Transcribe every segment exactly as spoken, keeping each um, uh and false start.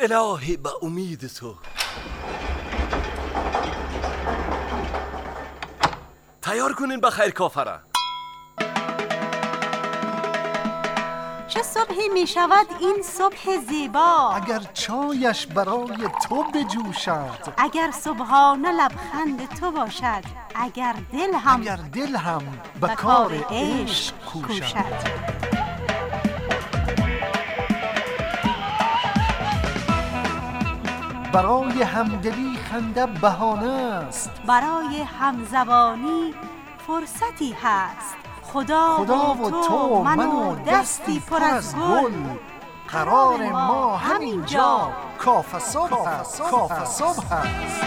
الهی به امید تو. تیار کنین بخیر کافره. چه صبحی می شود این صبح زیبا، اگر چایش برای تو بجوشد، اگر صبحانه لبخند تو باشد، اگر دل هم اگر دل هم به کار عشق کوشد. برای همدلی خنده بهانه است، برای همزبانی فرصتی هست. خدا, خدا و تو من و دستی پر از گل، قرار ما همینجا کافه صبح است. کافه صبح است.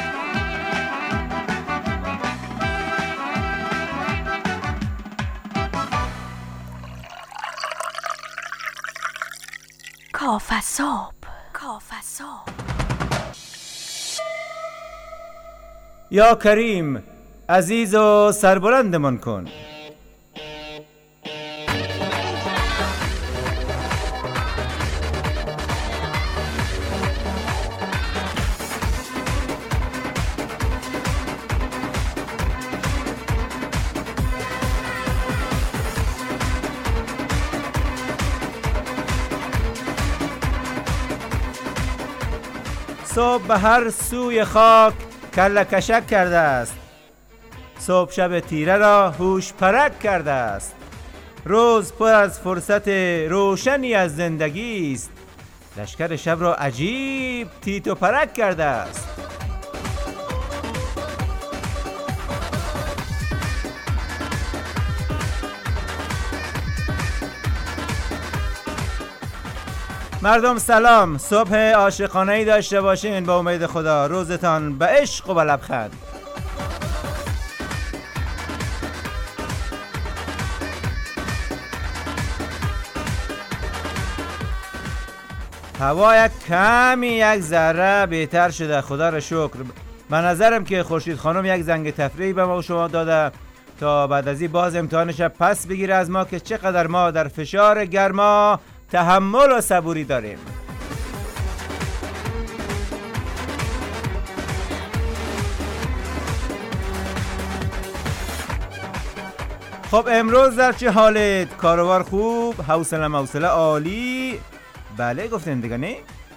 کافه صبح، کافه صبح. یا کریم عزیز و سربلندمان کن. صبح به هر سوی خاک کله کشک کرده است، صبح شب تیره را هوش پرک کرده است. روز پر از فرصت روشنی از زندگی است، لشکر شب را عجیب تیت و پرک کرده است. مردم سلام، صبح عاشقانه‌ای داشته باشین با امید خدا. روزتان به عشق و به لبخند. هوا یک کمی یک ذره بهتر شده، خدا را شکر. به نظرم که خورشید خانم یک زنگ تفریحی به ما و شما داده تا بعد از این باز امتحانش پس بگیره از ما که چقدر ما در فشار گرما تحمل و صبوری داریم. خب امروز در چه حالت؟ کاروبار خوب؟ حوصله موصله عالی؟ بله گفتین دیگه نه؟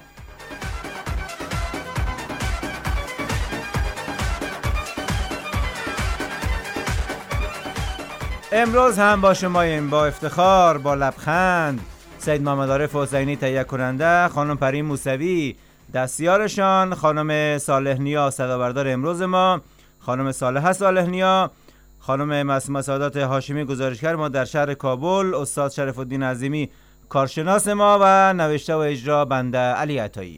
امروز هم با شماییم، با افتخار، با لبخند. سید محمد عارف حسینی تهیه کننده، خانم پریم موسوی دستیارشان، خانم صالح نیا صدابردار امروز ما، خانم صالحه صالح نیا، خانم معصومه سعادت هاشمی گزارشگر ما در شهر کابل، استاد شرف الدین عظیمی کارشناس ما و نوشته و اجرا بنده علی عطایی.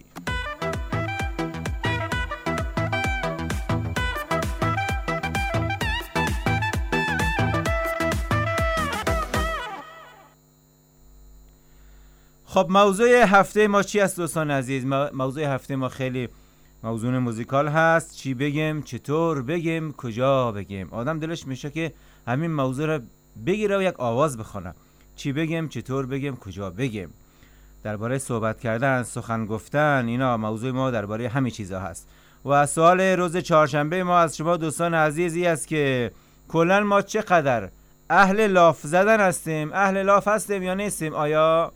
خب موضوع هفته ما چی است دوستان عزیز؟ موضوع هفته ما خیلی موضوع موزیکال هست. چی بگم، چطور بگم، کجا بگم؟ آدم دلش میشه که همین موضوع رو بگیره و یک آواز بخونه. چی بگم، چطور بگم، کجا بگم. درباره صحبت کردن، سخن گفتن، اینا موضوع ما درباره همین چیزا هست. و سوال روز چهارشنبه ما از شما دوستان عزیزی است که کلا ما چقدر اهل لاف زدن هستیم؟ اهل لاف هستیم یا نیستیم؟ آیا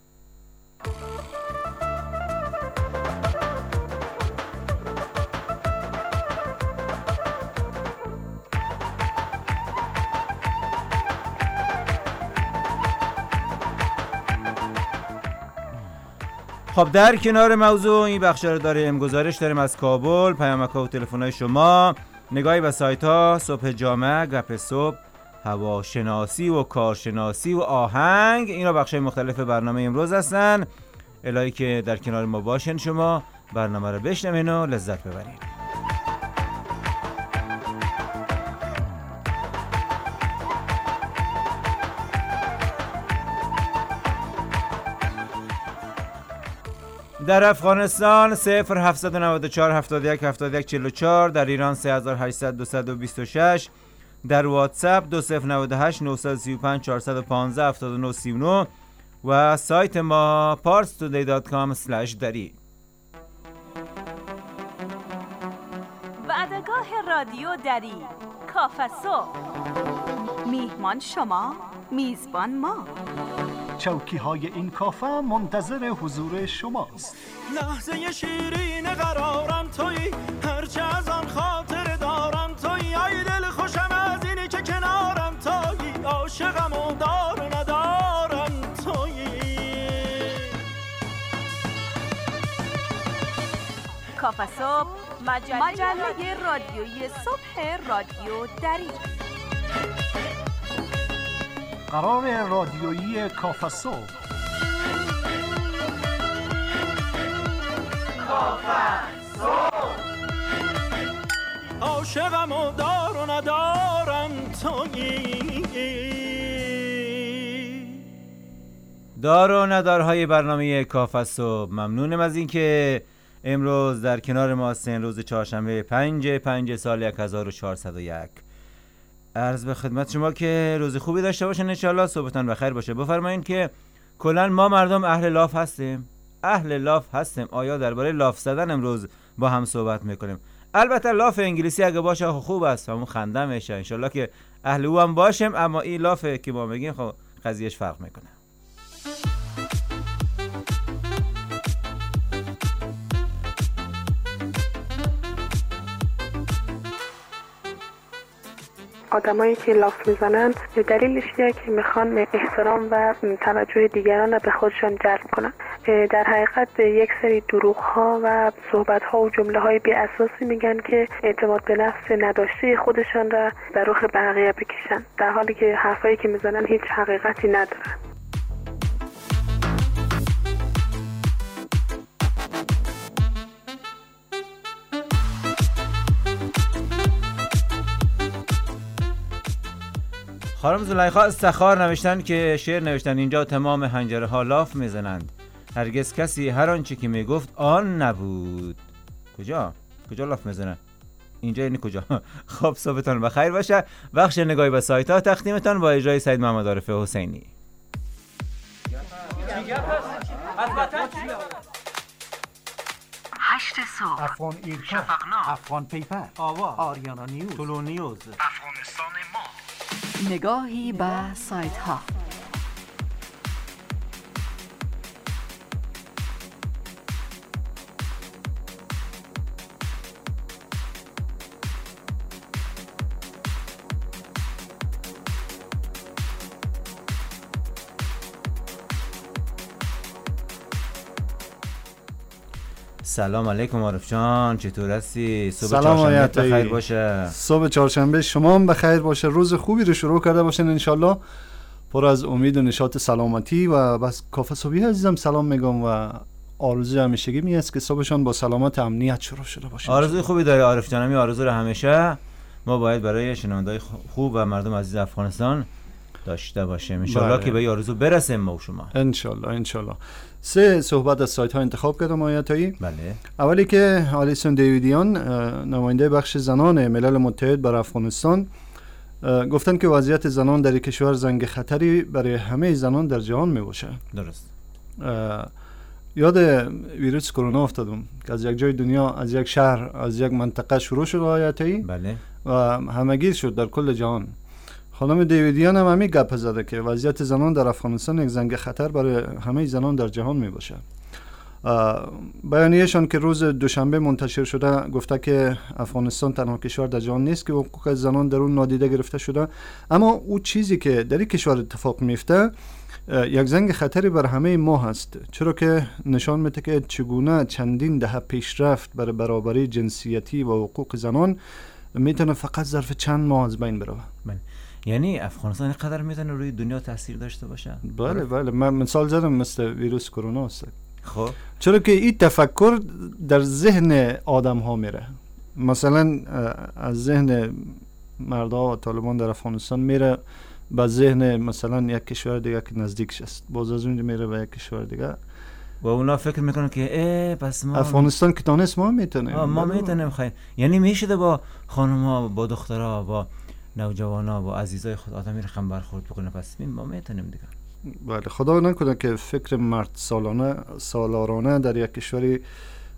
خب در کنار موضوع این بخش رو داریم، گزارش داریم از کابل، پیامک‌ها و تلفن‌های شما، نگاهی به سایت‌ها، صبح جامعه، گپ صبح، هواشناسی و کارشناسی و آهنگ. اینا بخش‌های مختلف برنامه امروز هستن. الهی که در کنار ما باشین، شما برنامه رو بشنوین و لذت ببرین. در افغانستان صفر هفتصد و نود و چهار هفتاد و یک هفتاد و یک چهل و چهار، در ایران سه هزار و هشتصد دویست و بیست و شش، در واتساپ دو صفر نود و هشت نهصد و سی و پنج چهارصد و پانزده هفتاد و نه سی و نه و سایت ما پارس تودی دات کام اسلش دری. رادیو دری کافسو. میهمان شما، میزبان ما. چوکی های این کافه منتظر حضور شماست. لحظه شیرین قرارم تویی، هرچه از آن خاطر دارم تویی. ای دل خوشم از اینی که کنارم تویی، عاشقم و دار و ندارم تویی. کافسو مجله, مجله رادیویی صبح رادیو دری. قرار رادیویی کافسو. عاشقم و دار و ندارم تویی. دار و ندارهای برنامه کافسو. ممنونم از اینکه امروز در کنار ما هستین. روز چهارشنبه پنج پنج سال یک هزار و چهارصد و یک. عرض به خدمت شما که روز خوبی داشته باشین انشالله. صبحتان بخیر باشه. بفرمایید که کلا ما مردم اهل لاف هستیم. اهل لاف هستیم. آیا درباره لاف زدن امروز با هم صحبت میکنیم. البته لاف انگلیسی اگه باشه خوب است، همون خنده میشه. انشالله که اهل او هم باشیم، اما این لاف که ما میگیم خب قضیهش فرق میکنه. آدمایی که لاف میزنن دلیلش اینه که میخوان احترام و توجه دیگران رو به خودشان جلب کنن. در حقیقت یک سری دروغ ها و صحبت ها و جمله های بی اساسی میگن که اعتماد به نفس نداشته خودشان را در رخ بقیه بکشن، در حالی که حرفایی که میزنن هیچ حقیقتی ندارن. خانم زلیخا استخار نوشتن که شعر نوشتن اینجا تمام حنجره ها لاف میزنند، هرگز کسی هر آنچه که میگفت آن نبود. کجا؟ کجا لاف میزنن؟ اینجا یعنی کجا؟ خب صبحتان بخیر باشه. بخش نگاهی به سایت ها تقدیمتان با اجرای سید محمد عارف حسینی. هشت صبح، افغان ایرکا، شفقنامه، افغان پیپر، آوا، آریانا نیوز، طلو نیوز، افغانستان ما. نگاهی به سایت ها. سلام علیکم عارف جان، چطور هستی؟ صبح سلام چهارشنبه آیتایی. بخیر باشه. صبح چهارشنبه شما هم بخیر باشه. روز خوبی رو شروع کرده باشین انشالله، پر از امید و نشاط سلامتی. و بس کافه صبحی عزیزم سلام میگم و آرزوی همیشگی می است که صبحشان با سلامت امنیت شروع شده باشه. آرزوی خوبی داره عارف جان. می آرزو رو همیشه ما باید برای شنونده‌های خوب و مردم عزیز افغانستان داشته باشیم. ان بله. که به این آرزو برسیم ما و شما. انشالله انشالله. سه صحبت از سایت ها انتخاب کردم آیتایی. بله. اولی که آلیسون دیویدیان نماینده بخش زنان ملل متحد بر افغانستان گفتن که وضعیت زنان در کشور زنگ خطری برای همه زنان در جهان می باشه. درست. یاد ویروس کرونا افتادم که از یک جای دنیا، از یک شهر، از یک منطقه شروع شد آیتایی. بله. و همگیر شد در کل جهان. خانم دیویدیان هم همین گپ زده که وضعیت زنان در افغانستان یک زنگ خطر برای همه زنان در جهان می باشه. بیانیه‌شان که روز دوشنبه منتشر شده گفته که افغانستان تنها کشور در جهان نیست که حقوق زنان در اون نادیده گرفته شده، اما او چیزی که در این کشور اتفاق میفته یک زنگ خطری بر همه ما هست، چرا که نشان میده که چگونه چندین دهه پیشرفت برای برابری جنسیتی و حقوق زنان میتونه فقط ظرف چند ماه از بین بره. بله. یعنی افغانستان اینقدر میتونه روی دنیا تاثیر داشته باشه؟ بله بله، من مثال زدم مثل ویروس کرونا است. خب چرا که این تفکر در ذهن آدم ها میره. مثلا از ذهن مردها و طالبان در افغانستان میره به ذهن مثلا یک کشور دیگه که نزدیکش است، باز از اونجا میره به یک کشور دیگه و اونا فکر میکنن که اه پس ما افغانستان که تانست ما میتونیم ما میتونیم خیلی. یعنی میشده با خانوما، با دخترها، با نوجوانا، با عزیزای خود آدم میرخم برخورد بکنه، پس ما میتونیم دیگه. بله، خدا نکنه که فکر مرد سالانه سالارانه در یک کشوری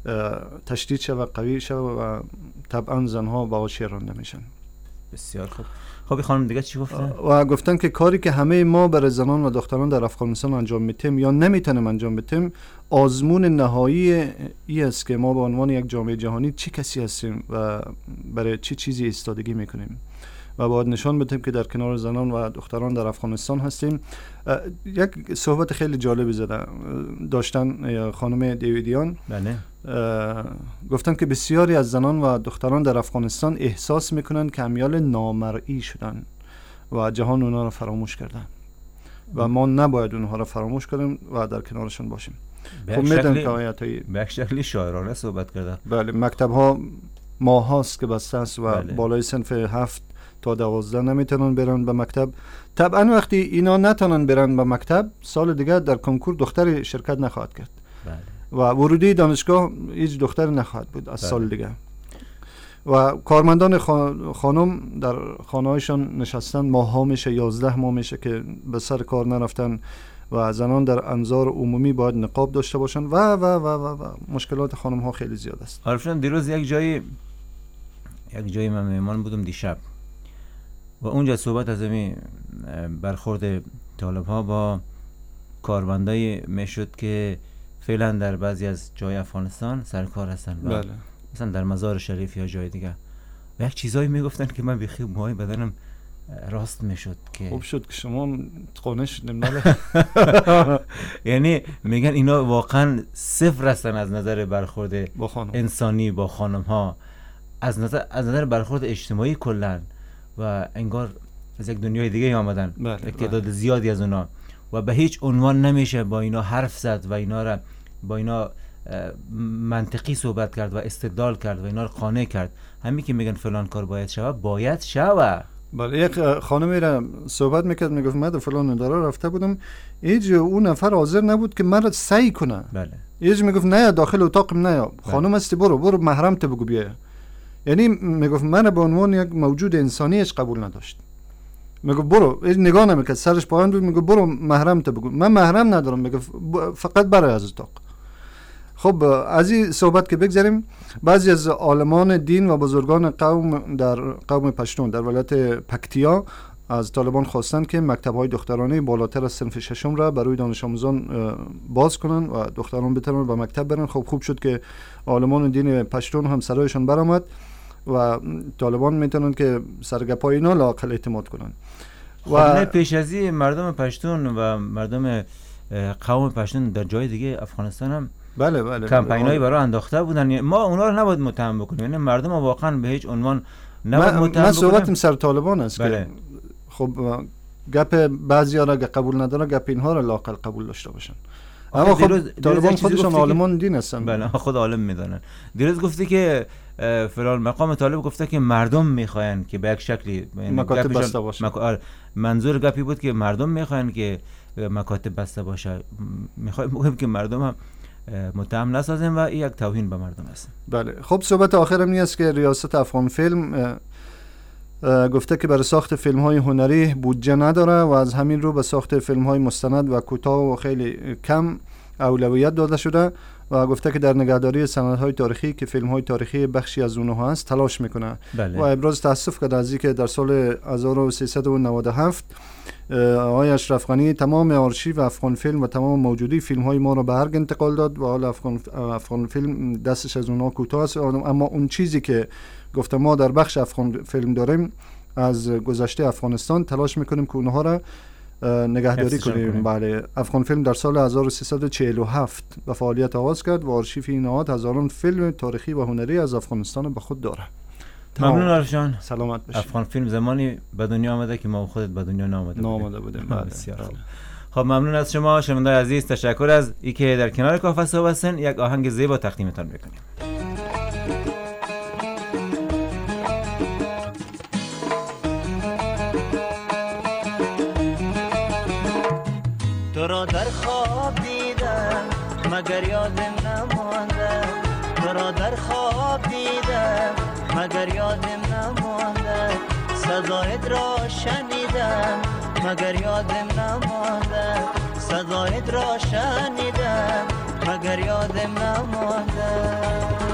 تشدید شود، قوی شود و طبعا زنها با شعر رانده میشن. بسیار خوب. خب خانم دیگه چی گفتن؟ و گفتن که کاری که همه ما برای زنان و دختران در افغانستان انجام میتیم یا نمیتونیم انجام بدیم، آزمون نهایی ای است که ما به عنوان یک جامعه جهانی چه کسی هستیم و برای چه چی چیزی ایستادگی میکنیم و باید نشان بدیم که در کنار زنان و دختران در افغانستان هستیم. یک صحبت خیلی جالبی زده داشتن خانم دیویدیان. بله. گفتن که بسیاری از زنان و دختران در افغانستان احساس میکنن که امیال نامرئی شدن و جهان اونها را فراموش کردن و ما نباید اونها را فراموش کنیم و در کنارشون باشیم. به خب شکلی به شکلی شاعرانه صحبت کرده. بله، مکتب ها ماه هاست که بسته است و بله. بالای صنف هفت تا دوازده نمیتونن برن به مکتب. طبعا وقتی اینا نتونن برن به مکتب، سال دیگه در کنکور دختری شرکت نخواهد کرد. بله. و ورودی دانشگاه هیچ دختر نخواهد بود از بله. سال دیگه. و کارمندان خانم در خانه‌هایشان نشستن، ماها میشه، یازده ماه میشه که به سر کار نرفتن و زنان در انظار عمومی باید نقاب داشته باشن و و و و, و. مشکلات خانم ها خیلی زیاد است. عارفان دیروز یک جایی یک جایی من مهمان بودم دیشب و اونجا صحبت از این برخورد طالب ها با کارمندای میشد که فعلا در بعضی از جای افغانستان سرکار هستن و بله. مثلا در مزار شریف یا جای دیگه و یک چیزایی میگفتن که من بخی موهای بدنم راست میشد که خوب شد که شما قانع شدیم. یعنی میگن اینا واقعا صفر هستن از نظر برخورد با خانم. انسانی با خانم ها، از نظر از نظر برخورد اجتماعی کلا و انگار از یک دنیای دیگه آمدن. بله، یک تعداد بله. زیادی از اونا و به هیچ عنوان نمیشه با اینا حرف زد و اینا را با اینا منطقی صحبت کرد و استدلال کرد و اینا رو قانع کرد. همین که میگن فلان کار باید شود باید شود. بله، یک خانمی را صحبت میکرد، میگفت من در فلان اداره رفته بودم، ایج اون نفر حاضر نبود که من را سعی کنه. بله. ایج میگفت نه داخل اتاقم نه، خانم هستی برو برو محرم ته بگو بیا. یعنی میگفت من به عنوان یک موجود انسانیش قبول نداشت. میگفت برو، ایج نگاه نمیکرد، سرش پایین بود، میگفت برو محرم ته بگو. من محرم ندارم، میگفت فقط برای از اتاق. خب از این صحبت که بگذاریم، بعضی از عالمان دین و بزرگان قوم در قوم پشتون در ولایت پکتیا از طالبان خواستن که مکتب‌های دخترانه بالاتر از صنف ششم را برای دانش آموزان باز کنن و دختران بتونن به مکتب برن. خب خوب شد که عالمان دین پشتون هم سرایشان برآمد و طالبان میتونن که سرگپای اینا لااقل اعتماد کنن. و پیش از این مردم پشتون و مردم قوم پشتون در جای دیگه افغانستان هم بله بله کمپینایی برای انداخته بودن. ما اونا رو نباید متهم بکنیم، یعنی مردم واقعا به هیچ عنوان نباید متهم بکنیم. من صحبتم سر طالبان است. بله. که خب گپ بعضیا را قبول نداره، گپ اینها را لااقل قبول داشته باشن. اما خب دیروز طالبان خودشون عالمان دین هستن. بله خود عالم میدونن. دیروز گفتی که فلان مقام طالب گفته که مردم میخواین که به یک شکلی مکاتب بسته باشه. مک... منظور گپی بود که مردم میخواین که مکاتب بسته باشه. میخوایم که مردم هم متهم نسازیم و این یک توهین به مردم است. بله. خب صحبت آخرم این است که ریاست افغان فیلم گفته که برای ساخت فیلم های هنری بودجه نداره و از همین رو به ساخت فیلم های مستند و کوتاه و خیلی کم اولویت داده شده و گفته که در نگهداری سندهای تاریخی که فیلم های تاریخی بخشی از اونها هست تلاش میکنه. بله. و ابراز تاسف کرده از اینکه در سال هزار و سیصد و نود و هفت آقای اشرف غنی تمام آرشیو افغان فیلم و تمام موجودی فیلم های ما رو به ارگ انتقال داد و حالا افغان افغان فیلم دستش از اونها کوتاه است، اما اون چیزی که گفته ما در بخش افغان فیلم داریم از گذشته افغانستان تلاش میکنیم که اونها را نگهداری کنیم. بله. افغان فیلم در سال هزار و سیصد و چهل و هفت به فعالیت آغاز کرد و آرشیو این نهاد هزاران فیلم تاریخی و هنری از افغانستان به خود داره. ممنون عارف. سلامت باشید. افغان فیلم زمانی به دنیا آمده که ما خودت به دنیا نآمده نآمده بودیم. بله. بسیار خوب. خب ممنون از شما شنوندگان عزیز، تشکر از اینکه در کنار کافه صحبت هستین. یک آهنگ زیبا تقدیمتان میکنیم. تو را در خواب دیدم مگر یادم نمانده، تو را در خواب دیدم مگر یادم نمانده، صدایت را شنیدم مگر یادم نمانده، صدایت را شنیدم مگر مگر یادم نمانده.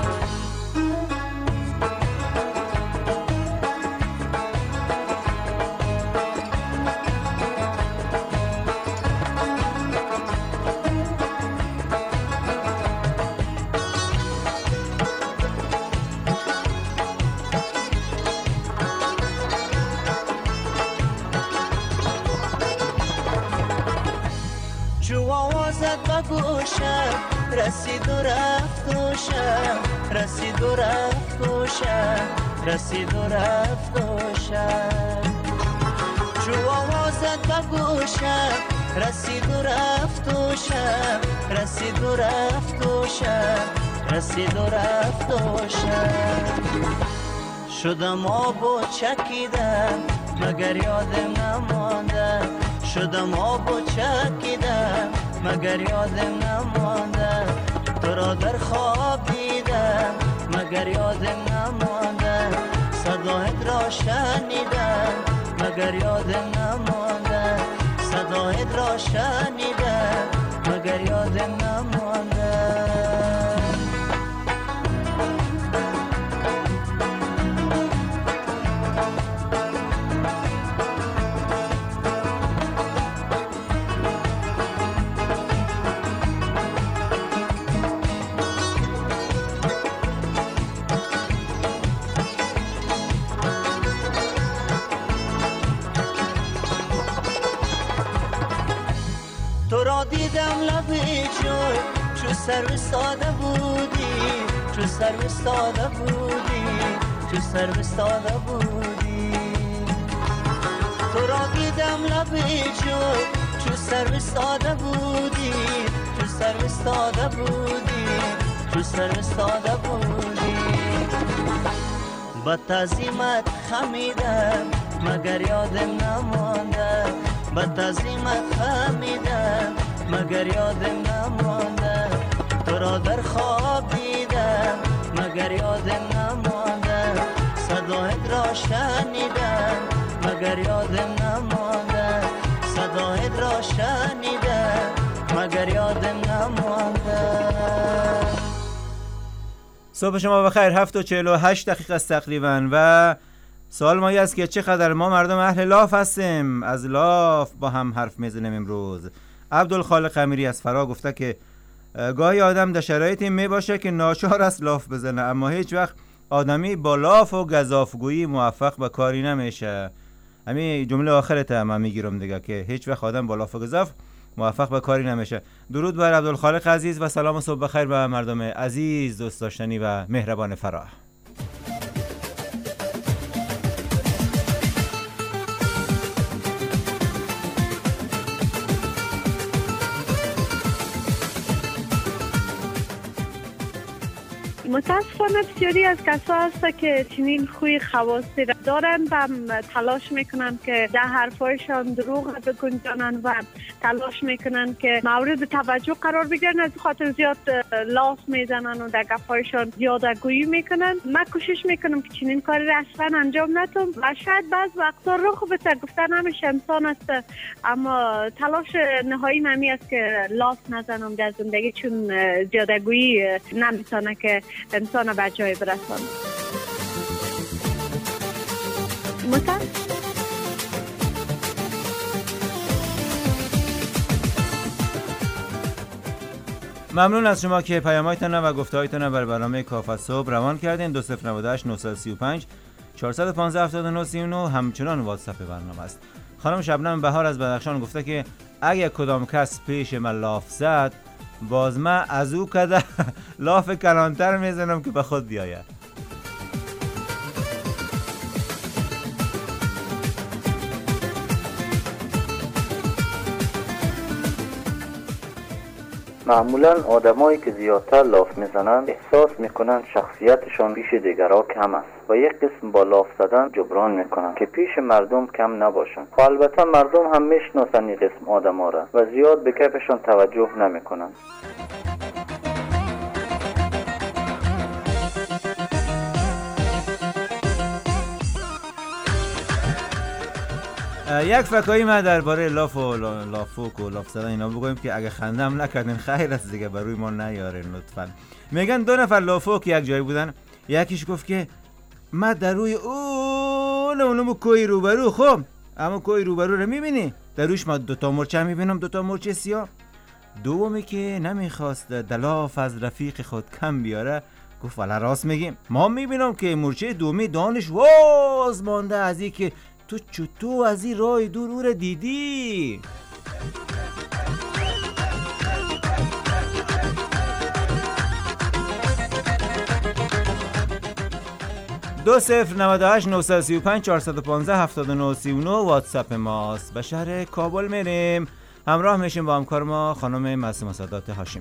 جو آوازت با گوشم رسید و رفت و شم، رسید و رفت و شم، رسید و رفت و شم. جو آوازت با گوشم رسید و رفت و شم، رسید و رفت و شم، رسید و رفت و شم. شدم آب و چکیدم مگر یادم نمانده، شدم آب و چکیدم مگر یادم نمانده. تو را در خواب دیدم مگر یادم نمانده، صدایت را شنیدم مگر یادم نمانده، صدایت را شنیدم مگر یادم نمانده. تو را دیدم لبی جوی چو سر ساده بودی، چو سر ساده بودی، چو سر ساده بودی. تو را دیدم لبی جوی چو سر ساده بودی، چو سر ساده بودی، چو سر ساده بودی. با تعظیمت خمیدم مگر یادم نمانده، با تعظیمت خمیدم مگر یادم نمانده. تو را در خواب دیدم مگر یادم نمانده، صدایت را شنیدم مگر یادم نمانده، صدایت را شنیدم مگر یادم نمانده. صبح شما بخیر. هفت و چهل و هشت دقیقه است تقریبا و سوال مایی است که چقدر ما مردم اهل لاف هستیم. از لاف با هم حرف میزنیم امروز. عبدالخالق امیری از فرا گفته که گاهی آدم در شرایطی می باشه که ناچار است لاف بزنه، اما هیچ وقت آدمی با لاف و گزافگویی موفق به کاری نمیشه. همین جمله آخرت هم میگیرم دیگه که هیچ وقت آدم با لاف و گزاف موفق به کاری نمیشه. درود بر عبدالخالق عزیز و سلام و صبح بخیر به مردم عزیز، دوست داشتنی و مهربان فرا. متاسفانه بسیاری از کسا هست که چنین خوی خواصی را دارن و تلاش میکنن که در حرفایشان دروغ بگنجانن و تلاش میکنن که مورد توجه قرار بگیرن، از خاطر زیاد لاف میزنن و در گپایشان زیاده گویی میکنن. من کوشش میکنم که چنین کاری را اصلا انجام ندم و شاید بعض وقتا رخ بده، گفتن همیشه انسان است، اما تلاش نهایی نمی است که لاف نزنم در زندگی، چون زیاده گویی نمیتونه که انسان به جای برسان. مثلا ممنون از شما که پیام‌هایتان و گفته‌هایتان بر برنامه کافه صبح روان کردین. دو صفر نود و هشت نه سه پنج چهارصد و پانزده هفتاد و نه سی و نه همچنان واتساپ برنامه است. خانم شبنم بهار از بدخشان گفته که اگه کدام کس پیش من لاف زد، باز من از او کده لاف کلانتر میزنم که به خود بیاید. معمولا آدمایی که زیادتر لاف میزنن احساس میکنن شخصیتشان پیش دیگرها کم است و یک قسم با لاف زدن جبران میکنن که پیش مردم کم نباشن. و البته مردم هم میشناسن این قسم آدما را و زیاد به کیفشان توجه نمیکنن. یک فکایی من درباره لاف و لا- لافوک و لاف زدن اینا بگویم که اگه خندم نکردین خیر است دیگه، بر روی ما نیارین لطفاً. میگن دو نفر لافوک یک جایی بودن، یکیش گفت که من در روی اون اونمو کوی روبرو، خب اما کوی روبرو رو میبینی در روش ما دوتا مرچه میبینم، دوتا مرچه سیاه. دومی که نمیخواست دلاف از رفیق خود کم بیاره گفت والا راست میگیم، ما میبینم که مرچه دومی دانش واز مانده از این که تو چطور از این راه دور او رو دیدی؟ دو صفر نود و هشت نه سه پنج چهار یک پنج هفت نه سه نه واتساپ ماست. به شهر کابل میریم، همراه میشیم با همکار ما خانم معصومه سادات هاشمی.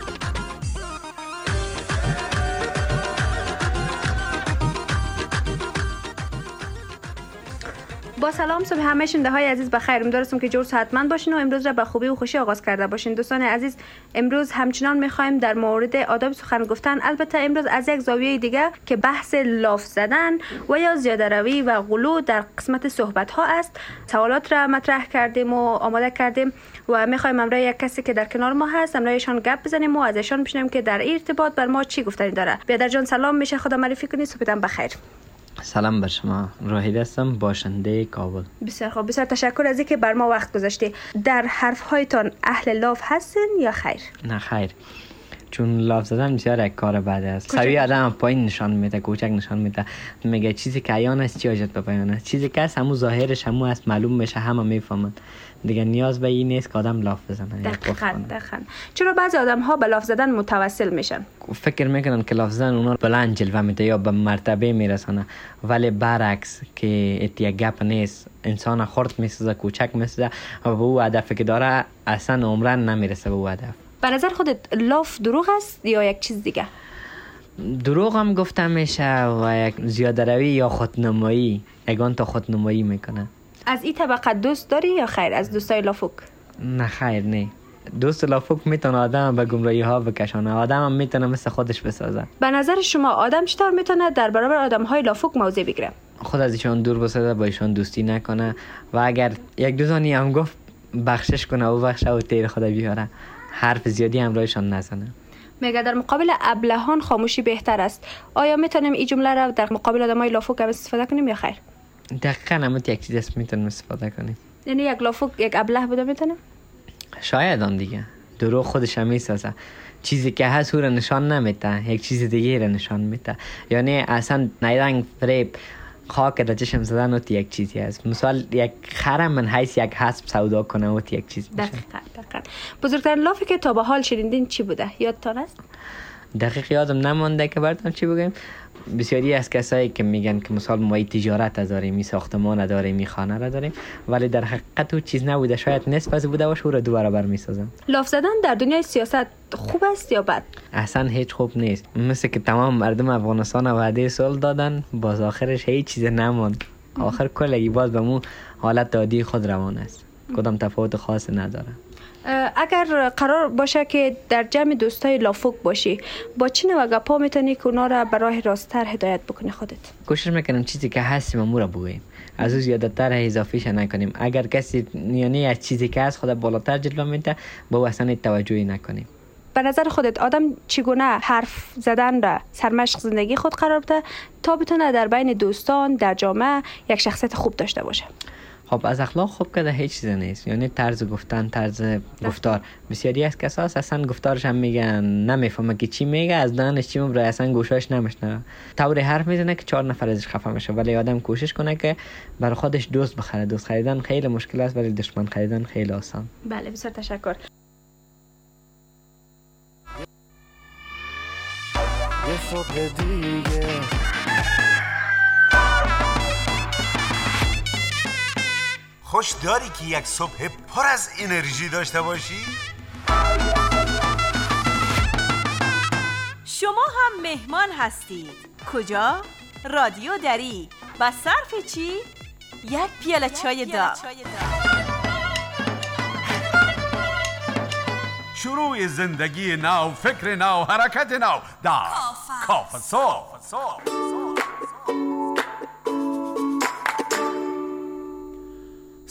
با سلام صبح همه شنونده های عزیز بخیر، امیدوارم که جور صحتمند باشین و امروز را به خوبی و خوشی آغاز کرده باشین. دوستان عزیز، امروز همچنان میخوایم در مورد آداب سخن گفتن، البته امروز از یک زاویه دیگه که بحث لاف زدن و یا زیاده روی و غلو در قسمت صحبت ها است. سوالات را مطرح کردیم و آماده کردیم و میخوایم امروز یک کسی که در کنار ما هست امروزشان گپ بزنیم و ازشان بشنویم که در ارتباط بر ما چی گفتنی داره. بیادر جان سلام، میشه خدا معرفی کنی؟ صبحتون بخیر. سلام بر شما، راهید هستم، باشنده کابل. بسیار خوب، بسیار تشکر از اینکه بر ما وقت گذاشتی. در حرف هایتان اهل لاف هستین یا خیر؟ نه خیر، چون لاف زدن بسیار یک کار بد است. سوی آدم پایین نشان میده، کوچک نشان میده، میگه چیزی که عیان است چی حاجت به بیان است، چیزی که است همون ظاهرش همون است، معلوم میشه، همه میفهمن دیگه، نیاز به این نیست که آدم لاف بزنه. دقیقاً دقیقاً. چرا بعضی آدم ها به لاف زدن متوسل میشن؟ فکر میکنن که لاف زدن اونا بلند جلوه میده یا به مرتبه میرسانه، ولی برعکس که اتیا گپ نیست، انسان خرد میسازه، کوچک میسازه و به او هدفی که داره اصلا عمرن نمیرسه به او هدف. به نظر خودت لاف دروغ است یا یک چیز دیگه؟ دروغ هم گفته میشه و یک زیاده روی یا خودنمایی، یگان تا خودنمایی میکنه. از این طبقه دوست داری یا خیر از دوستای لافوک؟ نه خیر، نه. دوست لافوک میتونه آدم به گمراهی ها بکشانه، آدم هم میتونه مثل خودش بسازه. به نظر شما آدم چطور میتونه در برابر آدم های لافوک موضع بگیره؟ خود از ایشان دور بسازه، با ایشان دوستی نکنه و اگر یک دو زانی هم گفت بخشش کنه و بخشه و تیر خدا بیاره، حرف زیادی همراهشان نزنه. میگه در مقابل ابلهان خاموشی بهتر است. آیا میتونیم این جمله را در مقابل آدمای لافوک هم استفاده کنیم یا خیر؟ دقیقاً همون یک چیز است میتونیم استفاده کنیم. یعنی یک لافوک یک ابله بوده میتونه؟ شاید آن دیگه. دروغ خودش هم میسازه، چیزی که هست او را نشان نمیده، یک چیز دیگه را نشان میده. یعنی اصلا نیرنگ فریب خاک در چشم زدن و یک چیزی است. مثال یک خرم من حیث یک حسب سودا کنه و یک چیز میشه. دقیقاً دقیقاً. بزرگترین لافی که تا به حال شنیدین چی بوده؟ یادتان است؟ دقیق یادم نمانده که براتون چی بگم. بسیاری از کسایی که میگن که مثال ما تجارت داریم، می ساختمان داریم، می خانه را داریم، ولی در حقیقت او چیز نبوده، شاید نصف از بوده باشه، او را دو برابر میسازن. لاف زدن در دنیای سیاست خوب است یا بد؟ اصلا هیچ خوب نیست. مثل که تمام مردم افغانستان وعده صلح دادن، باز آخرش هیچ چیز نماند. آخر کلگی باز به مو حالت عادی خود روان است، کدام تفاوت خاص نداره. اگر قرار باشه که در جمع دوستای لافوک باشی، با چه نوع گپا میتونی که اونا را به راه راست‌تر هدایت بکنی خودت؟ کوشش میکنم چیزی که هستیم امور را بگوییم، از او زیادتر اضافیش نکنیم. اگر کسی یعنی از چیزی که هست خود بالاتر جلوه میده، با او اصلا توجهی نکنیم. به نظر خودت آدم چگونه حرف زدن را سرمشق زندگی خود قرار بده تا بتونه در بین دوستان در جامعه یک شخصیت خوب داشته باشه؟ خب از اخلاق خوب که هیچ چیز نیست، یعنی طرز گفتن، طرز گفتار. بسیاری از کسا اصلا گفتارش هم میگن نمیفهمه که چی میگه، از دهنش چی میبره، اصلا گوشاش نمیشنوه، طوری حرف میزنه که چهار نفر ازش خفه میشه. ولی آدم کوشش کنه که برای خودش دوست بخره. دوست خریدن خیلی مشکل است ولی دشمن خریدن خیلی آسان. بله، بسیار تشکر. یه صبح دیگه خوش داری که یک صبح پر از انرژی داشته باشی؟ شما هم مهمان هستید. کجا؟ رادیو دری. با صرف چی؟ یک پیاله چای داغ. شروع زندگی نو، فکر نو، حرکت نو در کافه صبح.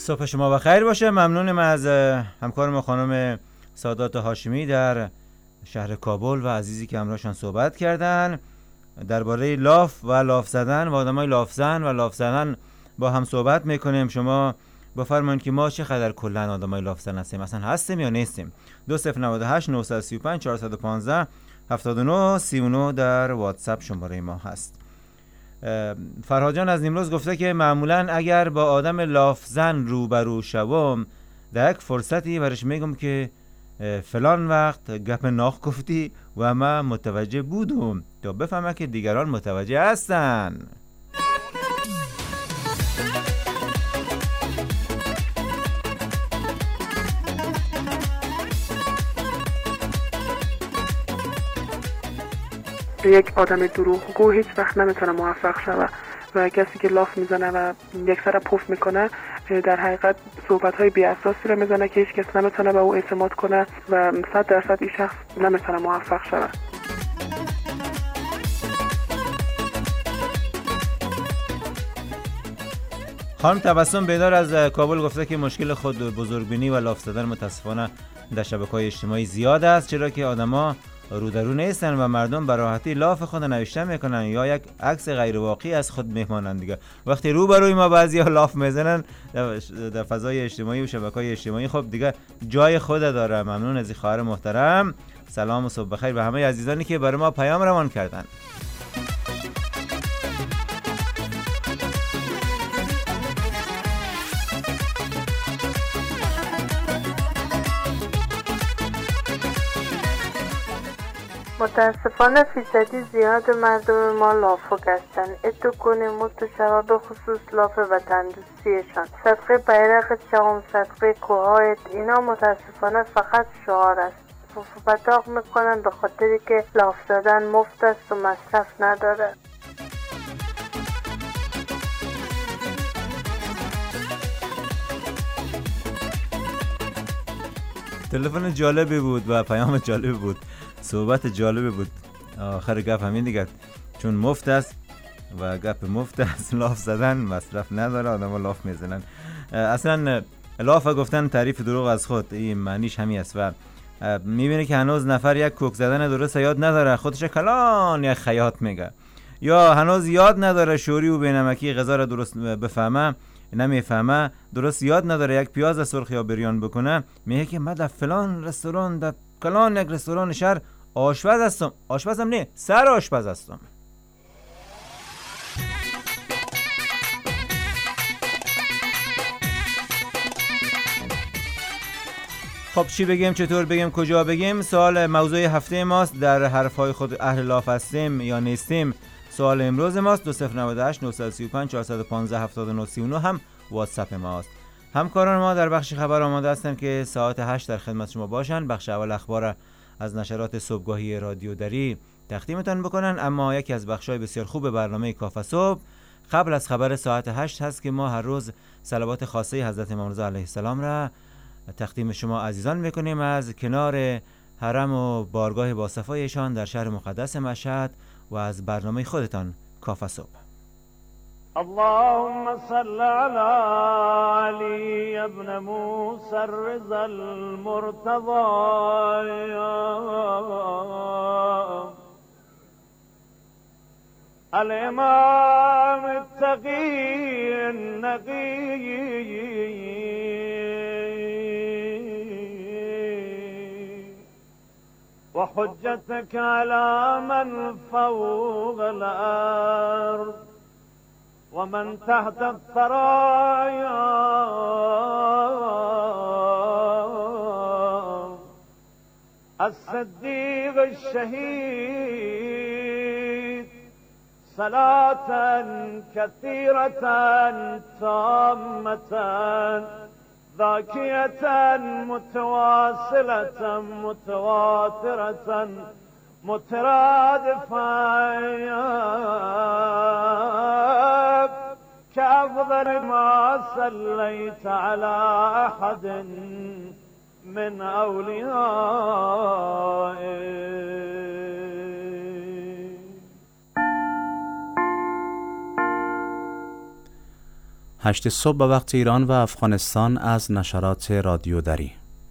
صبح شما بخیر باشه. ممنونم از همکار ما خانم سادات هاشمی در شهر کابل و عزیزی که همراهشان صحبت کردن درباره لاف و لاف زدن و آدمای لاف زن و لاف زدن با هم صحبت میکنیم. شما بفرمایید که ما چقدر کلا آدمای لاف زن هستیم، مثلا هستیم یا نیستیم؟ دو صفر نه هشت نه سه پنج چهار یک پنج هفت نه سه نه در واتساپ شماره ما هست. فرهاد جان از نیمروز گفته که معمولا اگر با آدم لاف زن روبرو شوم در یک فرصتی برش میگم که فلان وقت گپ ناخ گفتی و من متوجه بودم تا بفهمه که دیگران متوجه هستن. یک آدم دروغگو هیچ وقت نمیتونه موفق شود و کسی که لاف میزنه و یک سر پوف میکنه در حقیقت صحبت‌های بی اساسی رو میزنه که هیچ کس نمیتونه به او اعتماد کنه و صد درصد این شخص نمیتونه موفق شود. خانم تبسم بیدار از کابل گفته که مشکل خود بزرگبینی و لاف زدن متاسفانه در شبکه‌های اجتماعی زیاد است، چرا که آدما رو در رو نیستن و مردم به راحتی لاف خود نوشته میکنن یا یک عکس غیر واقعی از خود میمانند. دیگه وقتی رو بروی ما بعضیا لاف میزنن در فضای اجتماعی و شبکه‌های اجتماعی، خب دیگه جای خود داره. ممنون از این خواهر محترم. سلام و صبح بخیر به همه عزیزانی که برای ما پیام روان کردن. متاسفانه فیصدی زیاد مردم ما لافو گشتن. اتو کنیم متو شوا به خصوص لاف وطن دوستیشان، صدقه بیرق چهام، صدقه کوهایت، اینا متاسفانه فقط شعار است. بطاق میکنن به خاطری که لاف زدن مفت است و مصرف نداره. تلفن جالبی بود و پیام جالبی بود، صحبت جالبی بود. آخر گپ همین دیگه، چون مفت است و گپ مفت است، لاف زدن مصرف نداره، آدم لاف میزنن. اصلا لاف گفتن تعریف دروغ از خود، این معنیش همین است و میبینه که هنوز نفر یک کوک زدن درست یاد نداره، خودش کلان یک خیاط میگه، یا هنوز یاد نداره شوری و بینمکی غذا را درست بفهمه، نمیفهمه، درست یاد نداره یک پیاز سرخ یا بریان بکنه، میگه که من در فلان رستوران، در کلان یک رستوران شهر آشپز هستم. آشپزم نه، سر آشپز هستم. خب چی بگیم، چطور بگیم، کجا بگیم؟ سوال موضوع هفته ماست. در حرفهای خود اهل لاف هستیم یا نیستیم؟ سوال امروز ماست. دو صفر نه هشت نه سه پنج چهار یک پنج هفت نه سه نه هم واتساپ ماست. همکاران ما در بخش خبر آماده هستند که ساعت هشت در خدمت شما باشند. بخش اول اخبار از نشرات صبحگاهی رادیو دری تقدیمتان بکنن، اما یکی از بخش‌های بسیار خوب برنامه کافه صبح قبل از خبر ساعت هشت هست که ما هر روز صلوات خاصه حضرت امام رضا علیه السلام را تقدیم شما عزیزان میکنیم از کنار حرم و بارگاه باصفایشان در شهر مقدس مشهد و از برنامه خودتان کافه صبح. اللهم صل على علي ابن موسى الرضا المرتضى الامام التقي النقي وحجتك على من فوق الارض ومن تحت الثرايا الصديق الشهيد صلاة كثيرة تامة ذاكية متواصلة متواترة مترادفة كأفضل ما صليت على أحد من أوليائك. هشت صبح به وقت ایران و افغانستان از نشرات رادیو دری.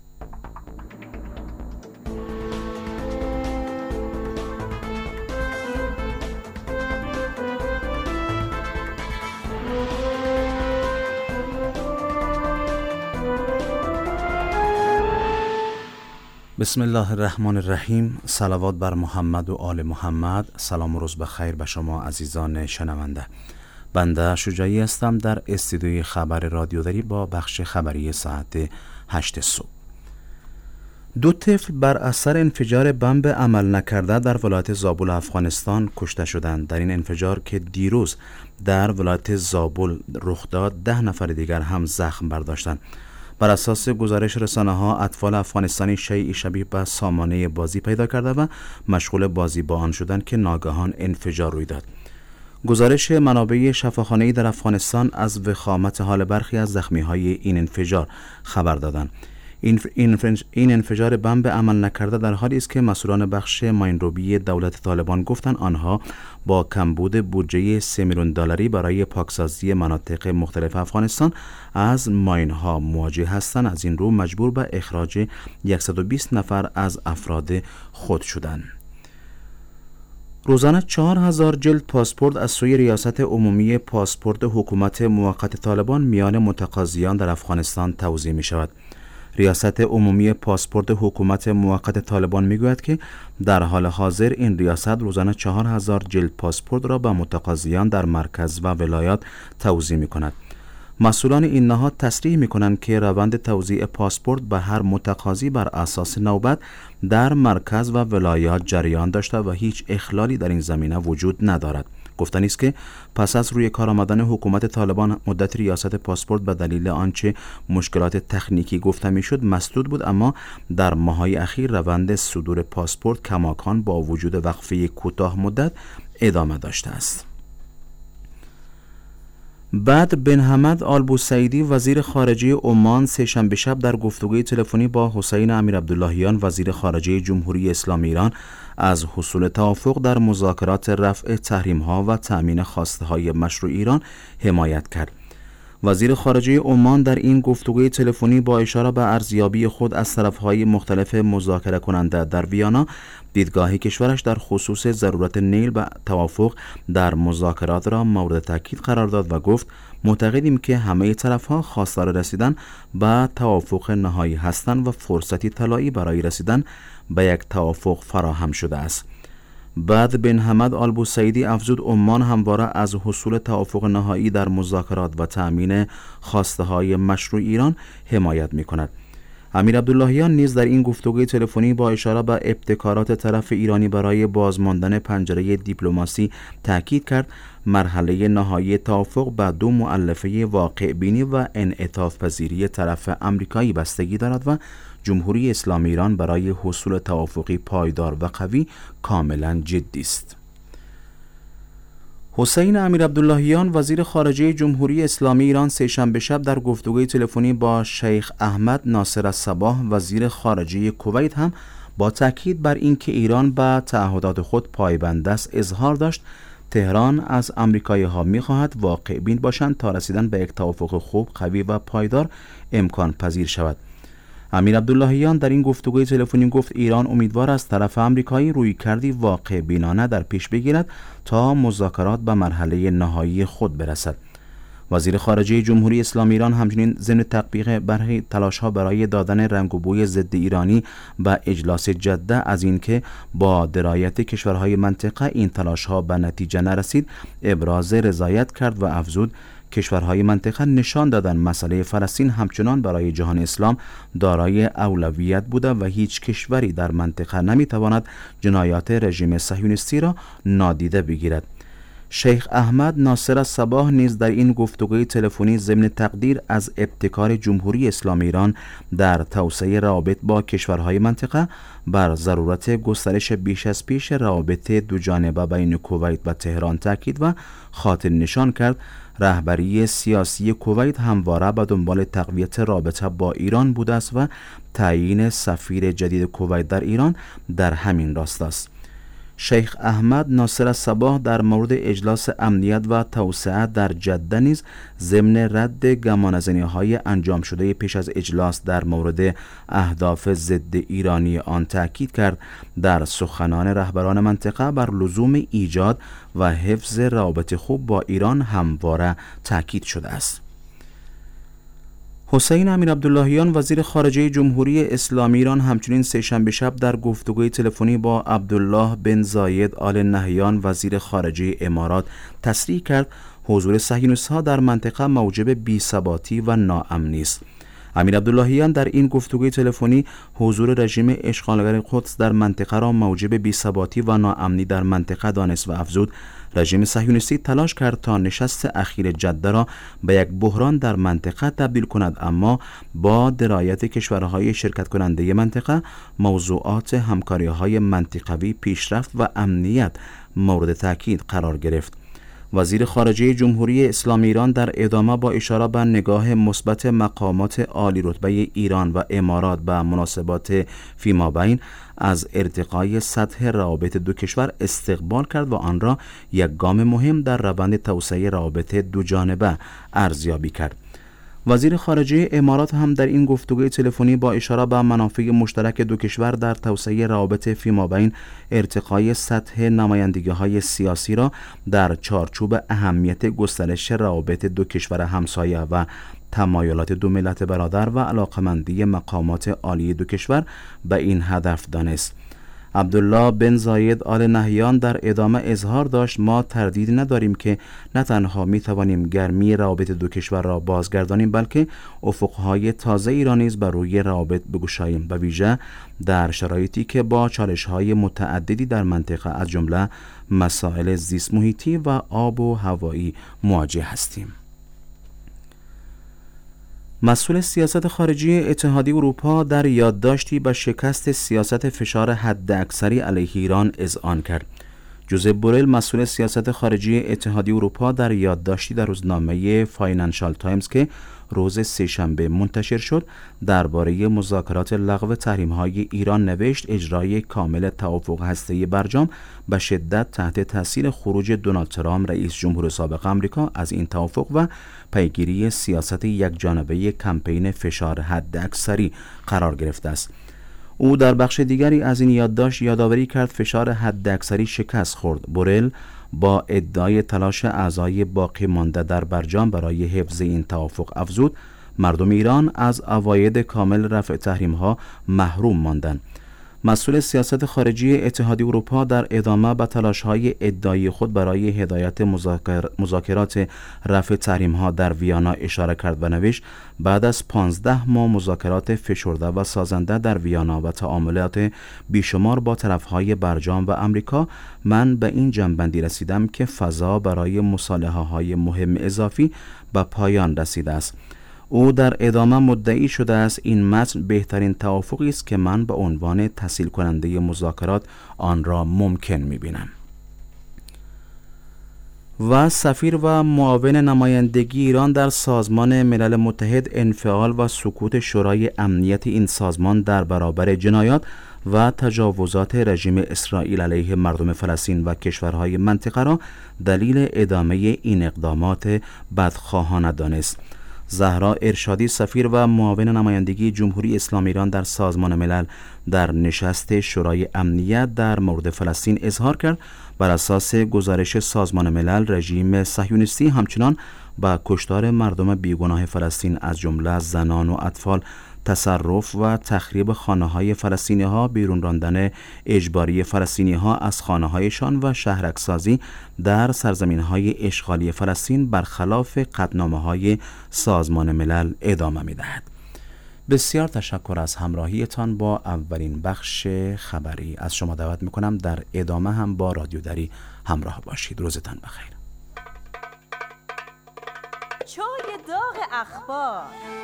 بسم الله الرحمن الرحیم. صلوات بر محمد و آل محمد. سلام و روز بخیر به شما عزیزان شنونده. بنده شجاعی هستم در استودیوی خبر رادیو دری با بخش خبری ساعت هشت صبح. دو طفل بر اثر انفجار بمب عمل نکرده در ولایت زابل افغانستان کشته شدند. در این انفجار که دیروز در ولایت زابل رخ داد، ده نفر دیگر هم زخم برداشتند. بر اساس گزارش رسانه‌ها، اطفال افغانستانی شیئی شبیه به سامانه بازی پیدا کرده و مشغول بازی با آن شدند که ناگهان انفجار روی داد. گزارش منابع شفاخانه‌ای در افغانستان از وخامت حال برخی از زخمی‌های این انفجار خبر دادند. این این انفجار بمب عمل نکرده در حالی است که مسئولان بخش ماینروبی دولت طالبان گفتند آنها با کمبود بودجه سه میلیون دلاری برای پاکسازی مناطق مختلف افغانستان از ماین‌ها مواجه هستند. از این رو مجبور به اخراج صد و بیست نفر از افراد خود شدند. روزانه چهار هزار جلد پاسپورت از سوی ریاست عمومی پاسپورت حکومت موقت طالبان میان متقاضیان در افغانستان توزیع می شود. ریاست عمومی پاسپورت حکومت موقت طالبان میگوید که در حال حاضر این ریاست روزانه چهار هزار جلد پاسپورت را به متقاضیان در مرکز و ولایات توزیع می کند. مسئولان این نهاد تصریح می کنند که روند توزیع پاسپورت به هر متقاضی بر اساس نوبت در مرکز و ولایات جریان داشته و هیچ اخلالی در این زمینه وجود ندارد. گفتنی است که پس از روی کار آمدن حکومت طالبان مدت ریاست پاسپورت به دلیل آنچه مشکلات تکنیکی گفته میشد مسدود بود، اما در ماه‌های اخیر روند صدور پاسپورت کماکان با وجود وقفه کوتاه مدت ادامه داشته است. بعد بن حمد آل بوسعیدی وزیر خارجه عمان سه‌شنبه شب در گفتگوی تلفنی با حسین امیر عبداللهیان وزیر خارجه جمهوری اسلامی ایران از حصول توافق در مذاکرات رفع تحریم‌ها و تأمین خواسته‌های مشروع ایران حمایت کرد. وزیر خارجه عمان در این گفتگوی تلفنی با اشاره به ارزیابی خود از طرف‌های مختلف مذاکره کننده در ویانا، دیدگاه کشورش در خصوص ضرورت نیل به توافق در مذاکرات را مورد تاکید قرار داد و گفت معتقدیم که همه طرف‌ها خواستار رسیدن به توافق نهایی هستند و فرصتی طلایی برای رسیدن به یک توافق فراهم شده است. بعد بن حمد آل بوسعیدی افزود عمان همواره از حصول توافق نهایی در مذاکرات و تأمین خواسته‌های مشروع ایران حمایت می‌کند. امیر عبداللهیان نیز در این گفتگوی تلفنی با اشاره به ابتکارات طرف ایرانی برای بازماندن پنجره دیپلماسی تاکید کرد مرحله نهایی توافق به دو مؤلفه واقع بینی و انعطاف پذیری طرف آمریکایی بستگی دارد و جمهوری اسلامی ایران برای حصول توافقی پایدار و قوی کاملا جدی است. حسین امیر عبداللهیان وزیر خارجه جمهوری اسلامی ایران سه‌شنبه شب در گفتگوی تلفنی با شیخ احمد ناصر الصباح وزیر خارجه کویت هم با تاکید بر اینکه ایران به تعهدات خود پایبند است اظهار داشت تهران از آمریکایی‌ها می‌خواهد واقع بین باشند تا رسیدن به یک توافق خوب، قوی و پایدار امکان پذیر شود. امیر عبداللهیان در این گفتگوی تلفنی گفت ایران امیدوار است طرف آمریکایی رویکردی واقع بینانه در پیش بگیرد تا مذاکرات به مرحله نهایی خود برسد. وزیر خارجه جمهوری اسلامی ایران همچنین ضمن تطبیق برخی تلاش‌ها برای دادن رنگ و بوی ضد ایرانی به اجلاس جده از اینکه با درایت کشورهای منطقه این تلاش‌ها به نتیجه نرسید ابراز رضایت کرد و افزود کشورهای منطقه نشان دادن مسئله فلسطین همچنان برای جهان اسلام دارای اولویت بوده و هیچ کشوری در منطقه نمیتواند جنایات رژیم صهیونیستی را نادیده بگیرد. شیخ احمد ناصر الصباح نیز در این گفتگوی تلفنی ضمن تقدیر از ابتکار جمهوری اسلامی ایران در توسعه روابط با کشورهای منطقه بر ضرورت گسترش بیش از پیش روابط دوجانبه بین کویت و تهران تاکید و خاطر نشان کرد رهبری سیاسی کویت همواره به دنبال تقویت رابطه با ایران بوده است و تعیین سفیر جدید کویت در ایران در همین راست است. شیخ احمد ناصر الصباح در مورد اجلاس امنیت و توسعه در جده نیز ضمن رد گمانه‌زنی‌های انجام شده پیش از اجلاس در مورد اهداف ضد ایرانی آن تأکید کرد. در سخنان رهبران منطقه بر لزوم ایجاد و حفظ روابط خوب با ایران همواره تأکید شده است. حسین امیر عبداللهیان وزیر خارجه جمهوری اسلامی ایران همچنین سه‌شنبه شب در گفتگوی تلفنی با عبدالله بن زاید آل نهیان وزیر خارجه امارات تصریح کرد حضور صهیونیست‌ها در منطقه موجب بی‌ثباتی و ناامنی است. امیر عبداللهیان در این گفتگوی تلفنی حضور رژیم اشغالگر قدس در منطقه را موجب بی‌ثباتی و ناامنی در منطقه دانست و افزود رژیم صهیونیستی تلاش کرد تا نشست اخیر جده را به یک بحران در منطقه تبدیل کند، اما با درایت کشورهای شرکت کننده منطقه موضوعات همکاری‌های منطقوی پیشرفت و امنیت مورد تاکید قرار گرفت. وزیر خارجه جمهوری اسلامی ایران در ادامه با اشاره به نگاه مثبت مقامات عالی رتبه ایران و امارات به مناسبات فیمابین از ارتقای سطح روابط دو کشور استقبال کرد و آن را یک گام مهم در روند توسعه روابط دو جانبه ارزیابی کرد. وزیر خارجه امارات هم در این گفتگوی تلفنی با اشاره به منافع مشترک دو کشور در توسعه روابط فیمابین ارتقای سطح نمایندگی‌های سیاسی را در چارچوب اهمیت گسترش روابط دو کشور همسایه و تمایلات دو ملت برادر و علاقمندی مقامات عالی دو کشور به این هدف دانست. عبدالله بن زاید آل نهیان در ادامه اظهار داشت ما تردید نداریم که نه تنها می توانیم گرمی روابط دو کشور را بازگردانیم بلکه افقهای تازه ایران نیز بر روی روابط بگشاییم، به ویژه در شرایطی که با چالش‌های متعددی در منطقه از جمله مسائل زیست محیطی و آب و هوایی مواجه هستیم. مسئول سیاست خارجی اتحادیه اروپا در یادداشتی به شکست سیاست فشار حداکثری علیه ایران اذعان کرد. جوزپ بورل مسئول سیاست خارجی اتحادیه اروپا در یادداشتی در روزنامه فاینانشال تایمز که روز سه‌شنبه منتشر شد درباره مذاکرات لغو تحریم‌های ایران نوشت اجرای کامل توافق هسته‌ای برجام به شدت تحت تاثیر خروج دونالد ترامپ رئیس جمهور سابق آمریکا از این توافق و پیگیری سیاست یکجانبه کمپین فشار حداکثری قرار گرفته است. او در بخش دیگری از این یادداشت یادآوری کرد فشار حداکثری شکست خورد. بورل با ادعای تلاش اعضای باقی مانده در برجام برای حفظ این توافق افزود مردم ایران از عواید کامل رفع تحریم‌ها محروم ماندند. مسئول سیاست خارجی اتحادیه اروپا در ادامه به تلاش‌های ادعایی خود برای هدایت مذاکر... مذاکرات رفع تحریم‌ها در ویانا اشاره کرد و نوشت بعد از پانزده ماه مذاکرات فشرده و سازنده در ویانا و تعاملات بیشمار با طرف‌های برجام و آمریکا من به این جمع‌بندی رسیدم که فضا برای مصالحه‌های مهم اضافی به پایان رسیده است. او در ادامه مدعی شده است این متن بهترین توافقی است که من به عنوان تسهیل کننده مذاکرات آن را ممکن می‌بینم. و سفیر و معاون نمایندگی ایران در سازمان ملل متحد انفعال و سکوت شورای امنیت این سازمان در برابر جنایات و تجاوزات رژیم اسرائیل علیه مردم فلسطین و کشورهای منطقه را دلیل ادامه این اقدامات بدخواهانه دانست. زهرا ارشادی سفیر و معاون نمایندگی جمهوری اسلامی ایران در سازمان ملل در نشست شورای امنیت در مورد فلسطین اظهار کرد بر اساس گزارش سازمان ملل رژیم صهیونیستی همچنان با کشتار مردم بیگناه فلسطین از جمله زنان و اطفال، تصرف و تخریب خانه‌های فلسطینی‌ها، بیرون راندن اجباری فلسطینی‌ها از خانه‌هایشان و شهرک‌سازی در سرزمین‌های اشغالی فلسطین برخلاف قطعنامه‌های سازمان ملل ادامه می‌دهد. بسیار تشکر از همراهیتان با اولین بخش خبری. از شما دعوت می‌کنم در ادامه هم با رادیو دری همراه باشید. روزتان بخیر. چای داغ اخبار،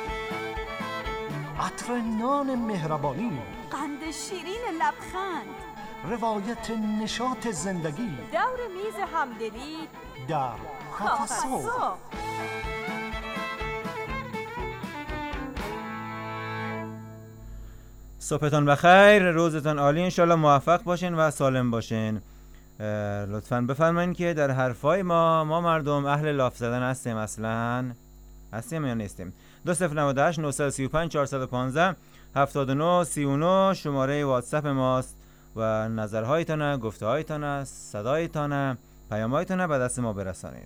عطر نان مهربانی، قند شیرین لبخند، روایت نشاط زندگی، دور میز همدلی در کافه صبح. صبحتان بخیر، روزتان عالی، انشالله موفق باشین و سالم باشین. لطفاً بفرمایید که در حرفای ما ما مردم اهل لاف زدن هستیم اصلاً هستیم یا نیستیم. دو صفر نود و هشت نه سه پنج چهار یک پنج هفتاد و نه سی و نه شماره واتساپ ماست و نظرهایتان، گفته‌هایتان، صدایتان، پیام‌هایتان به دست ما برسانید.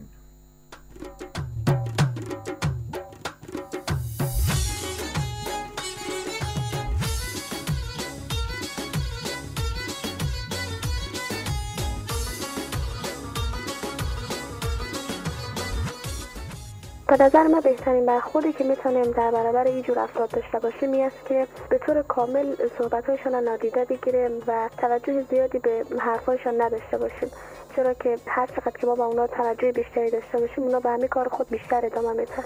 به نظر من بهترین برخوردی که میتونیم در برابر این جور افراد داشته باشیم این است که به طور کامل صحبت‌هایشان را نادیده بگیریم و توجه زیادی به حرفایشان نداشته باشیم، چرا که هر چقدر که ما با اونا توجه بیشتری داشته باشیم اونا به همین کار خود بیشتر ادامه میدن.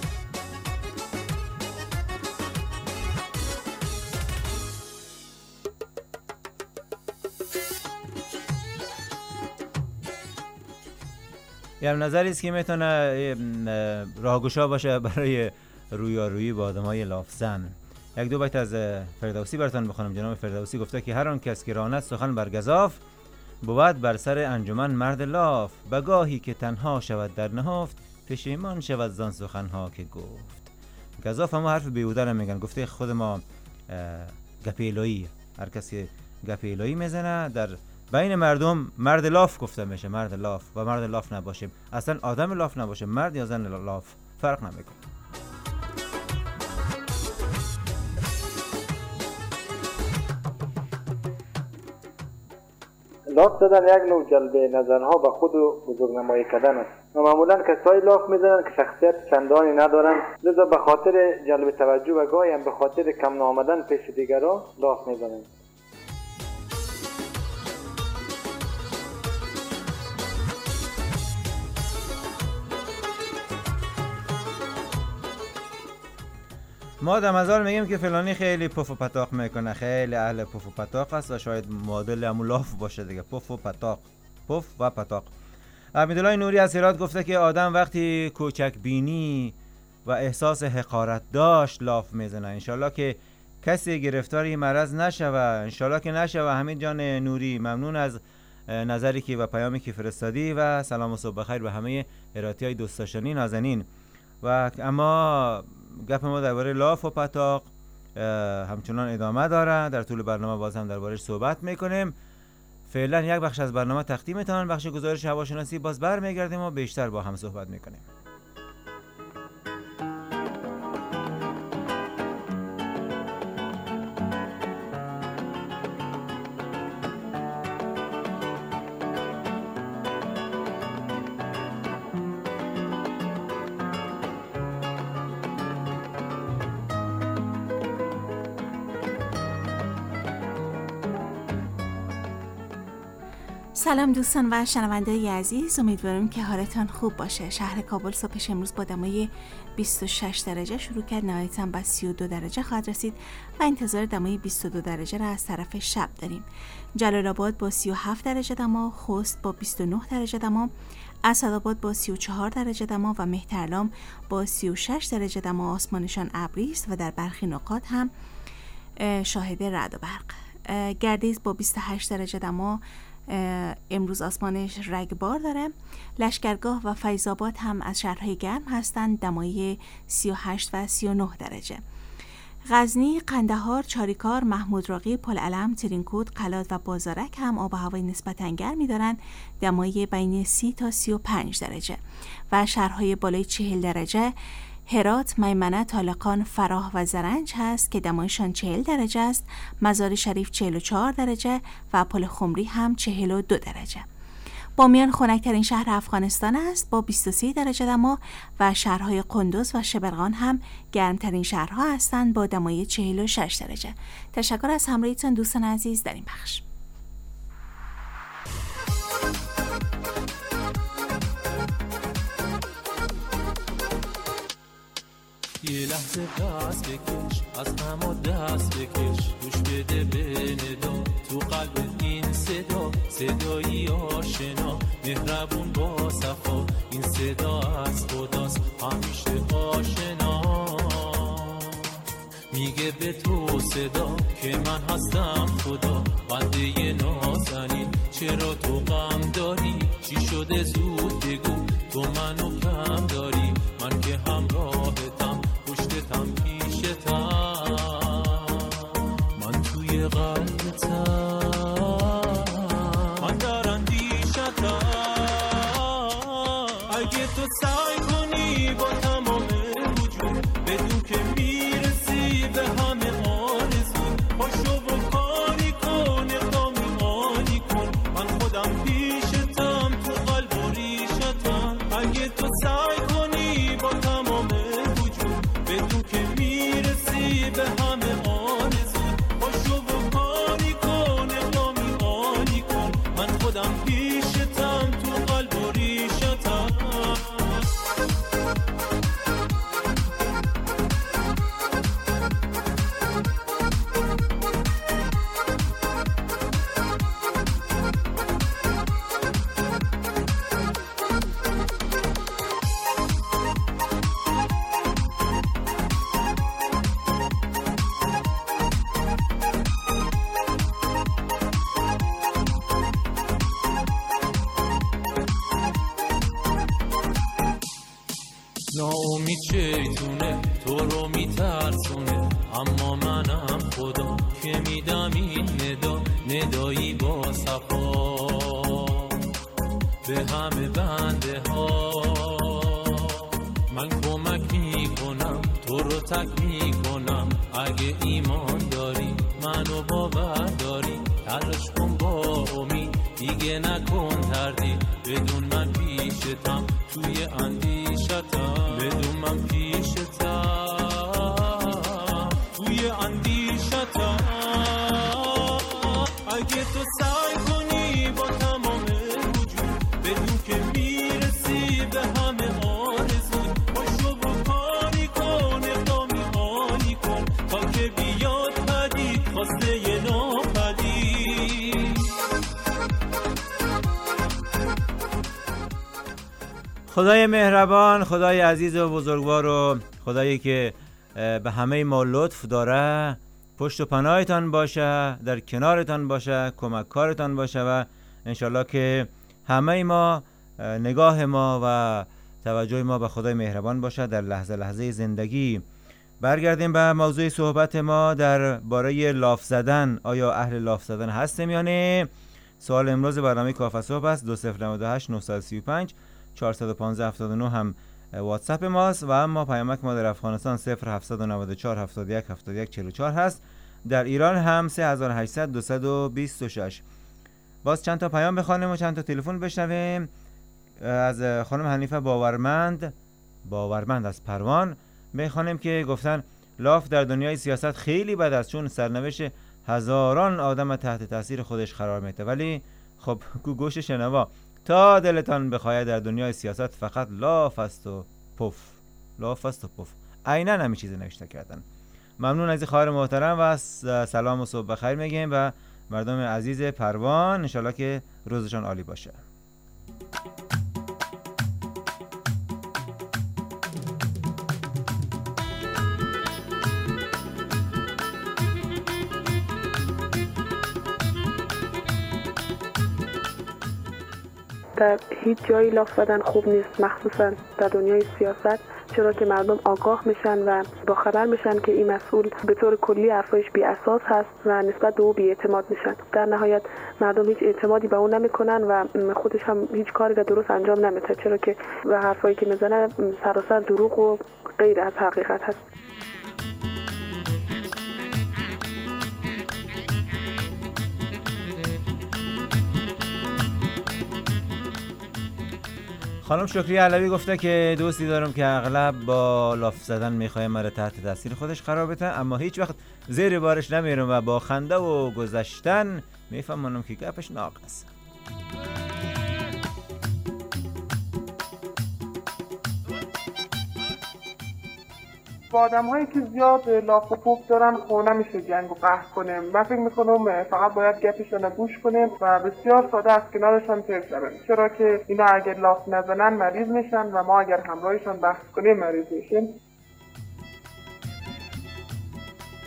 یه نظری است که میتونه راهگشا باشه برای رویارویی با آدمای لافزن. یک دو بیت از فردوسی براتون بخونم. جناب فردوسی گفته که هر آن کس که راند سخن بر گزاف، بود بر سر انجمن مرد لاف. بگاهی که تنها شود در نهفت، پشیمان شود زان سخنها که گفت. گزاف هم حرف بیهوده رو میگن. گفته خود ما گپیلویی، هر کسی گپیلویی میزنه در بین مردم مرد لاف گفته میشه. مرد لاف و مرد لاف نباشه، اصلا آدم لاف نباشه، مرد یا زن لاف فرق نمیکنه. لاف زدن یک نوع جلب نظرها به خود و بزرگ نمایی کردن است و معمولا کسایی لاف میزنن که شخصیت چندانی ندارن، لذا به خاطر جلب توجه و گاهی هم به خاطر کم نامدن پیش دیگران لاف میزنن. ما در مزار میگیم که فلانی خیلی پف و پتاق میکنه، خیلی اهل پف و پتاق است و شاید معادل همون لاف باشه دیگه. پف و پتاق، پف و پتاق. امیدالله نوری از هرات گفته که آدم وقتی کوچک بینی و احساس حقارت داشت لاف میزنه. انشالله که کسی گرفتاری مرض نشوه، انشالله که نشوه. حمید جان نوری ممنون از نظری که و پیامی که فرستادی و سلام و صبح بخیر به همه هراتیای دوست داشتنی نازنین. و اما گپ ما درباره لاف و پتاق همچنان ادامه داره. در طول برنامه باز هم درباره‌اش صحبت میکنیم. فعلا یک بخش از برنامه تقدیمتان، بخش گزارش هواشناسی، باز برمیگردیم و بیشتر با هم صحبت میکنیم. سلام دوستان و شنونده عزیز، امیدوارم که حالتان خوب باشه. شهر کابل صبحش امروز با دمای بیست و شش درجه شروع کرد، نهایتاً به سی و دو درجه خواهد رسید و انتظار دمای بیست و دو درجه را از طرف شب داریم. جلال آباد با سی و هفت درجه دما، خوست با بیست و نه درجه دما، اسدآباد با سی و چهار درجه دما و مهترلام با سی و شش درجه دما. آسمانشان ابری است و در برخی نقاط هم شاهد رعد و برق. گردیز با بیست و هشت درجه دما امروز آسمانش رگبار داره. لشکرگاه و فیض‌آباد هم از شهرهای گرم هستند، دمای سی و هشت و سی و نه درجه. غزنی، قندهار، چاریکار، محمود راقی، پلعلم، ترینکوت، قلات و بازارک هم آب و هوای نسبتاً گرمی دارند، دمای بین سی تا سی و پنج درجه. و شهرهای بالای چهل درجه هرات، میمنه، طالقان، فراه و زرنج هست که دمایشان چهل درجه است. مزار شریف چهل و چهار درجه و پل خمری هم چهل و دو درجه. بامیان خنک‌ترین شهر افغانستان است با بیست و سه درجه دما و شهرهای قندوز و شبرغان هم گرمترین شهرها هستند با دمای چهل و شش درجه. تشکر از همراهیتان دوستان عزیز در این بخش. یه لحظه دست بکش، از همه دست بکش، گوش بده به ندا تو قلب این صدا، صدایی آشنا مهربون با صفا، این صدا از خداست همیشه آشنا. میگه به تو صدا که من هستم خدا، بنده نازنین چرا تو غم داری؟ چی شده زود بگو تو منو کم داری؟ من که همراهتم پشتتم پیشتم، من توی قلبتم، من در اندیشتم. اگه تو سعی کنی با تمام وجود بدون که میرسی به همه آرزو، پاشو و کاری کن اقدامی آنی کن، من خودم پیشتم تو قلب و ریشتم. اگه تو سعی کنی با تمام وجود بدون که میرسی به همه آرزو، پاشو و کاری کن اقدامی آنی کن، من خودم پیشتم تو قلب و ریشتم. ناامید شیطونه تو رو میترسونه، اما منم خدا که میدم این ندا، ندایی با صفا به همه بنده ها. من کمک میکنم تو رو تک میکنم، اگه ایمان داری منو باور داری، تلاش کن با امید دیگه نکن تردید، بدون من پیشتم توی اندیشتم، بدون من پیشتم توی اندیشتم. اگه تو سعی کنی با تمام وجود بدون که میرسی به همه آرزو، پاشو و کاری کن اقدامی آنی کن، تا که بیاد پدید خواسته یه ناپدید. خدای مهربان، خدای عزیز و بزرگوار و خدایی که به همه ما لطف داره، پشت و پناهتان باشه، در کنارتان باشه، کمک کارتان باشه و انشالله که همه ما نگاه ما و توجه ما به خدای مهربان باشه در لحظه لحظه زندگی. برگردیم به موضوع صحبت ما در باره لاف زدن. آیا اهل لاف زدن هستیم یا نه؟ سوال امروز برنامه کافه صبح است. دو صفر نود و هشت نه سه پنج چهارصد و پانزده هفتاد و نه هم واتساپ ماست و اما پیامک ما در افغانستان صفر هفتصد و نود و چهار هفتاد و یک هفتاد و یک چهل و چهار هست. در ایران هم سه هزار و هشتصد دویست و بیست و شش. باز چند تا پیام بخوانیم و چند تا تلفن بشنویم. از خانم حنیفه باورمند باورمند از پروان میخوانیم که گفتن لاف در دنیای سیاست خیلی بد است، چون سرنوشت هزاران آدم تحت تاثیر خودش قرار میده. ولی خب گوش شنوا، تا دلتان بخواید در دنیای سیاست فقط لاف است و پف، لاف است و پف. عیناً همین چیزی نوشته کردن. ممنون از خواهر محترم و سلام و صبح بخیر میگیم و مردم عزیز پروان انشالله که روزشان عالی باشه. در هیچ جایی لاف زدن خوب نیست، مخصوصا در دنیای سیاست، چرا که مردم آگاه میشن و با خبر میشن که این مسئول به طور کلی حرفایش بی اساس هست و نسبت به او بی اعتماد میشن. در نهایت مردم هیچ اعتمادی به اون نمیکنن و خودش هم هیچ کاری را درست انجام نمیده، چرا که به حرفایی که میزنه سراسر دروغ و غیر از حقیقت هست. خانم شکری علوی گفته که دوستی دارم که اغلب با لاف زدن میخواه مرا تحت تاثیر خودش قرار بده، اما هیچ وقت زیر بارش نمیرم و با خنده و گذشتن میفهمونم که گپش ناقص. با آدم هایی که زیاد لاف و پوپ دارن خونه میشه جنگ و قهر کنیم. من فکر میکنم فقط باید گپشون گوش کنیم و بسیار ساده از کنارشان تیر شویم، چرا که اینا اگر لاف نزنن مریض میشن و ما اگر همراهشان بحث کنیم مریض میشیم.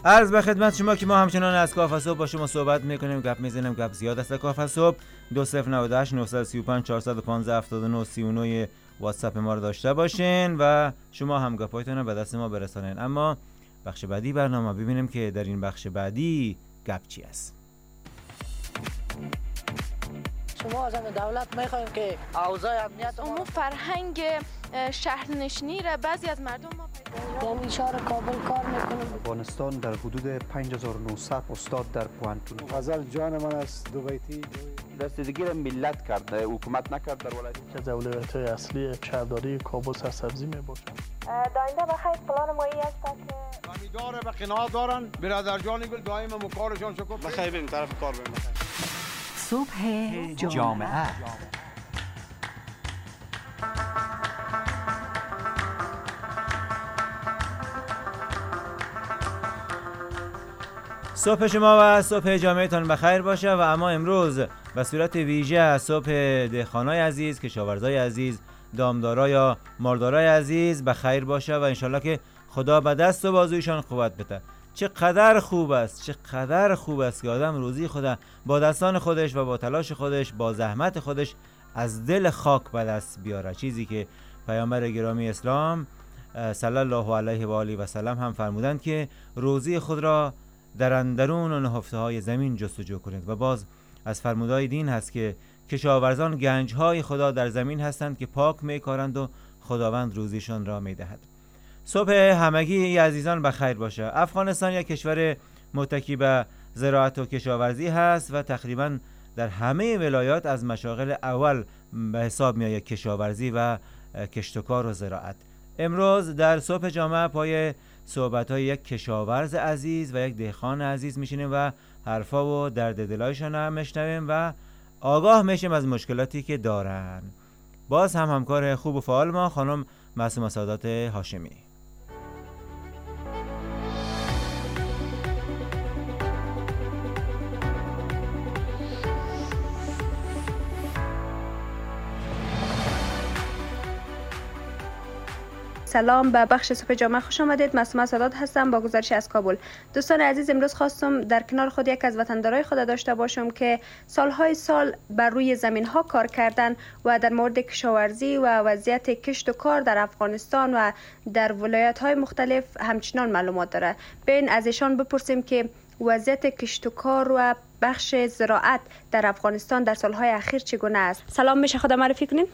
عرض به خدمت شما که ما همچنان از کافه صبح با شما صحبت میکنیم، گپ میزنیم، گپ زیاد است. کافه صبح دو صفر نه هشت نه سه پنج چهار یک پنج هفت نه سه نه واتساپ ما رو داشته باشین و شما هم گپایتون رو به دست ما برسانین. اما بخش بعدی برنامه ببینیم که در این بخش بعدی گپ چی است. شما از دولت میخوایم که اوضاع امنیت اون فرهنگ شهرنشینی را بعضی از مردم ما در اشاره کابل کار میکنیم. افغانستان در حدود پنج هزار و نهصد استاد در پوهنتون. غزل جان من است دو بیتی رسیدگی را ملت کرده، حکومت نکرد در ولایت. که اولویت‌های اصلی شهرداری کابل سرسبزی میباشد. داینده بخیر پلان مایی است که زمیندار به قناعت دارن، برادر جان گل دائم مکارشان شکر. بخیر بریم طرف کار بریم. صبح جامعه. صبح شما و صبح جامعهتان بخیر باشه و اما امروز به صورت ویژه صبح دهقانای عزیز، کشاورزای عزیز، دامدارای یا مالدارای عزیز بخیر باشه و انشالله که خدا به دست و بازویشان قوت بده. چقدر خوب است، چقدر خوب است که آدم روزی خدا با دستان خودش و با تلاش خودش، با زحمت خودش از دل خاک به دست بیاره. چیزی که پیامبر گرامی اسلام صلی الله علیه و آله و سلم هم فرمودند که روزی خود را در اندرون و نهفته های زمین جستجو کنید. و باز از فرمودهای دین هست که کشاورزان گنج های خدا در زمین هستند که پاک میکارند و خداوند روزیشان را میدهد. صبح همگی عزیزان بخیر باشه. افغانستان یک کشور متکی به زراعت و کشاورزی هست و تقریبا در همه ولایات از مشاغل اول به حساب میآید کشاورزی و کشت و کار و زراعت. امروز در صبح جامعه پای صحبت های یک کشاورز عزیز و یک دهقان عزیز میشینیم و حرفا و درد دلایشان هم میشنویم و آگاه میشیم از مشکلاتی که دارن. باز هم همکار خوب و فعال ما خانم معصومه سادات هاشمی. سلام، به بخش صبح جامعه خوش آمدید. معصومه سادات هستم با گزارش از کابل. دوستان عزیز، امروز خواستم در کنار خود یک از وطندارای خود داشته باشم که سالهای سال بر روی زمین ها کار کردن و در مورد کشاورزی و وضعیت کشت و کار در افغانستان و در ولایت های مختلف همچنان معلومات داره. بین از ایشان بپرسیم که وضعیت کشت و کار و بخش زراعت در افغانستان در سالهای اخیر چگونه است. سلام، میشه خود معرفی کنین؟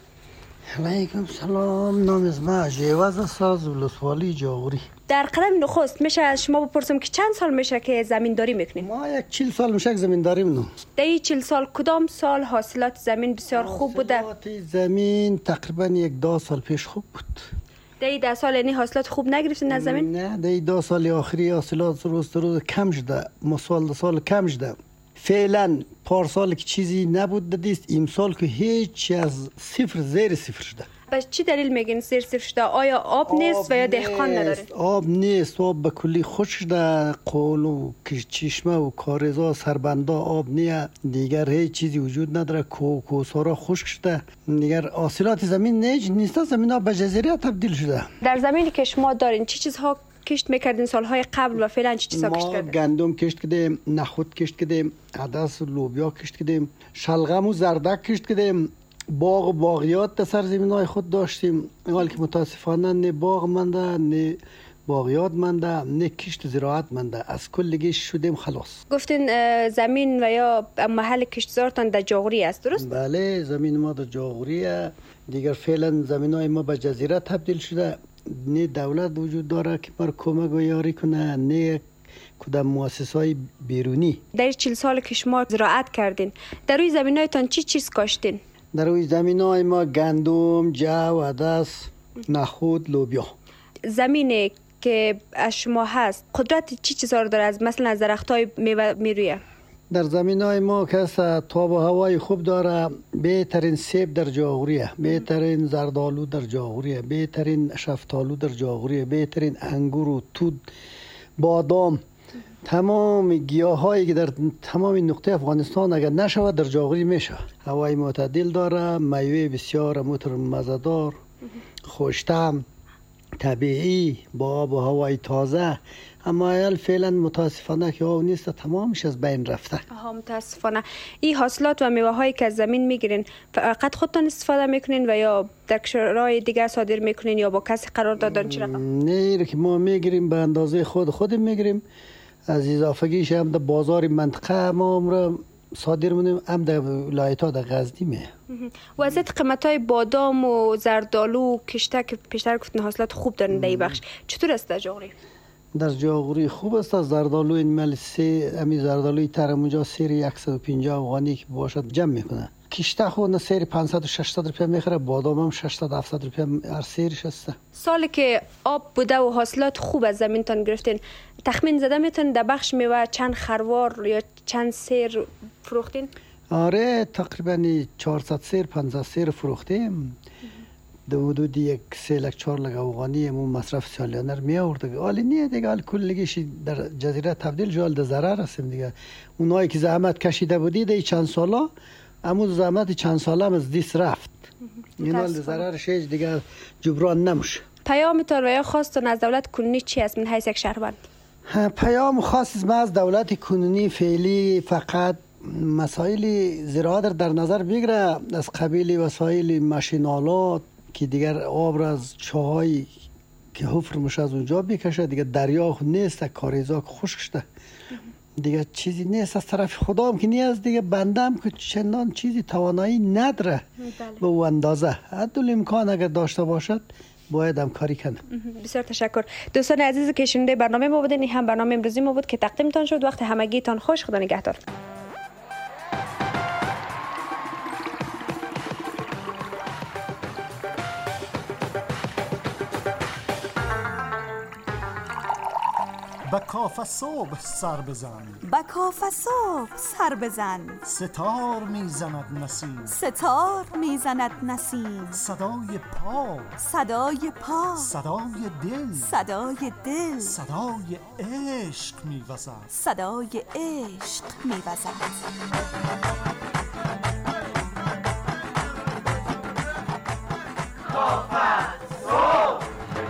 علیکم سلام، نام از ما جیواز است از ولسوالی جاغوری. در قدم نخست میشه از شما بپرسم که چند سال میشه که زمینداری میکنین؟ ما یک چهل سال میشه که زمینداری میکنم. در این چهل سال کدام سال حاصلات زمین بسیار خوب بوده؟ حاصلات زمین تقریبا یک دو سال پیش خوب بود. در این ده سال یعنی حاصلات خوب نگرفتین از زمین؟ نه، در این دو سال آخری حاصلات روز روز کم شده، مسال دو سال کم شده. فعلا پارسال که چیزی نبود دادیست، امسال که هیچ از صفر زیر صفر شده. پس چی دلیل میگین زیر صفر شده؟ آیا آب نیست و یا دهقان نداره؟ آب نیست، آب به کلی خشک شده، قول و چشمه و کارزا سربندا آب نیه، دیگر هیچ چیزی وجود نداره، کو کوسارا خشک شده، دیگر حاصلات زمین نیست، نیست زمین ها به جزیره تبدیل شده. در زمینی که شما دارین چی چیزها کشت میکردین سالهای قبل و فعلا چی چیزا کشت کردین؟ ما گندم کشت کردیم، نخود کشت کردیم، عدس و لوبیا کشت کردیم، شلغم و زردک کشت کردیم، باغ و باغیات در سر زمینای خود داشتیم. حال که متاسفانه نه باغ منده، نه باغیات منده، نه کشت زراعت منده، از کلگیش شدیم خلاص. گفتین زمین و یا محل کشتزارتان در جاغوری است، درست؟ بله، زمین ما در جاغوریه. دیگر فعلا زمینای ما به جزیره تبدیل شده. نه دولت وجود داره که بر کمک و یاری کنه، نه کدام مؤسسه‌های بیرونی. در چهل سال که شما زراعت کردین، در روی زمینایتان چی چیز کاشتین؟ در روی زمینای ما گندم، جو، عدس، نخود، لوبیا. زمینی که از شما هست قدرت چی چیزا رو داره؟ از مثلا از درختای میوه میرویه؟ در زمینای ما کسا تاب و هوای خوب داره. بهترین سیب در جاغوریه، بهترین زردالو در جاغوریه، بهترین شفتالو در جاغوریه، بهترین انگور و توت، بادام، تمام گیاهایی که در تمام نقطه افغانستان اگر نشود در جاغوری میشه. هوای معتدل داره، میوه بسیار متر مزه‌دار، خوش‌طعم، طبیعی با آب و هوای تازه، اما حال فعلا متاسفانه که آب نیست، تمامش از بین رفته. آها متاسفانه. این حاصلات و میوه هایی که از زمین میگیرین فقط خودتان استفاده میکنین و یا در کشورهای دیگه صادر میکنین یا با کسی قرار دادن؟ چی رقم؟ نه که ما میگیریم به اندازه خود خود میگیریم، از اضافگیش هم در بازار منطقه ما عمره صادر مونیم، هم در ولایت ها در غزنی میه. وضعیت قیمت های بادام و زردالو و کشته که پیشتر گفتن حاصلات خوب دارن در این بخش، چطور است در جاغوری؟ در جاغوری خوب است. زردالو این مال سه امی زردالوی ترم اونجا سری صد و پنجاه افغانی که باشد جمع میکنه. کشته خود سری پانصد و ششصد روپیه میخره، بادام هم ششصد هفتصد روپیه هر سریش است. سالی که آب بوده و حاصلات خوب از زمینتان گرفتین، تخمین زده میتونین در بخش میوه چند خروار یا چند سیر فروختین؟ آره تقریبا چهارصد سیر پانصد سیر فروختیم. در حدود یک سه لک چهار لک افغانی مو مصرف سالیانه می آورد. حالی نیه دیگه، حال کلگیش در جزیره تبدیل شد، در ضرر هستیم دیگه. اونایی که زحمت کشیده بودید این چند سالا، اما زحمت چند ساله هم از دیس رفت. این حال ضررش هیچ دیگه جبران نمیشه. پیامتان و یا خواستان از دولت کنونی چی است من حیث یک شهروند؟ پیام خاص ما از دولت کنونی فعلی فقط مسائل زراعت در نظر بگیره، از قبیل وسایل ماشینالات که دیگر آب را از چاهای که حفر میشه از اونجا بکشه، دیگه دریا خود نیست، کاریزا خشک شده دیگه، چیزی نیست از طرف خدا هم که نیست دیگه. بندم که چندان چیزی توانایی نداره به اون اندازه، حدل امکان اگر داشته باشد باید هم کاری کنه. بسیار تشکر دوستان عزیز که شنونده برنامه ما بودین. این هم برنامه امروزی ما بود که تقدیمتان شد. وقت همگیتان خوش، خدا نگهدار. با کاف صبح سر بزن، با کاف صبح سر بزن، ستار میزند نسیم، ستار میزند نسیم، صدای پا، صدای پا، صدای دل، صدای دل، صدای عشق میوزد، صدای عشق میوزد. کاف صبح.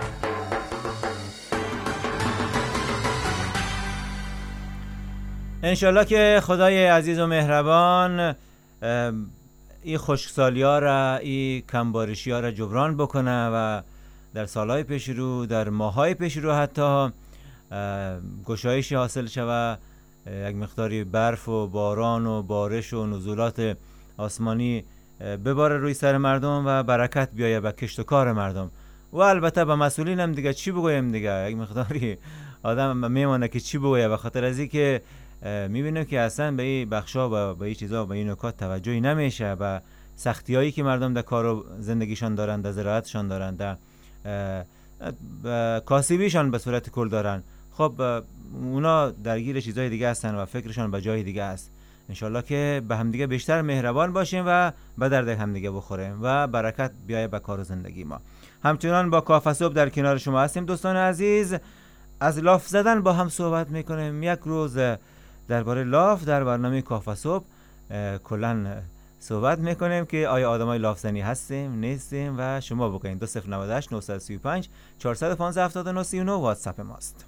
انشالله که خدای عزیز و مهربان این خشکسالی ها را، این کمبارشی ها را جبران بکنه و در سالهای پیش رو، در ماهای پیش رو حتی گشایشی حاصل شود، یک مقداری برف و باران و بارش و نزولات آسمانی بباره روی سر مردم و برکت بیایه به کشت و کار مردم. و البته به مسئولین هم دیگه چی بگویم دیگه، یک مقداری آدم میمانه که چی بگویه، به خاطر از این که میبینیم که اصلا به این بخشا و به این چیزا و به این نکات توجهی نمیشه، به سختی هایی که مردم در کار و زندگیشان دارن، در زراعتشان دارن، در کاسبیشان به صورت کل دارن. خب اونا درگیر چیزای دیگه هستن و فکرشان به جای دیگه است. انشالله که به همدیگه بیشتر مهربان باشیم و به درد همدیگه بخوریم و برکت بیایه به کار و زندگی ما. همچنان با کاف صبح در کنار شما هستیم دوستان عزیز. از لاف زدن با هم صحبت میکنیم. یک روز درباره لاف در برنامه کاف صبح کلا صحبت میکنیم که آیا آدمای لاف زنی هستیم نیستیم و شما بگین. دو صفر نود و هشت نه سه پنج چهارصد و پانزده هفتاد و نه سی و نه واتساپ ماست.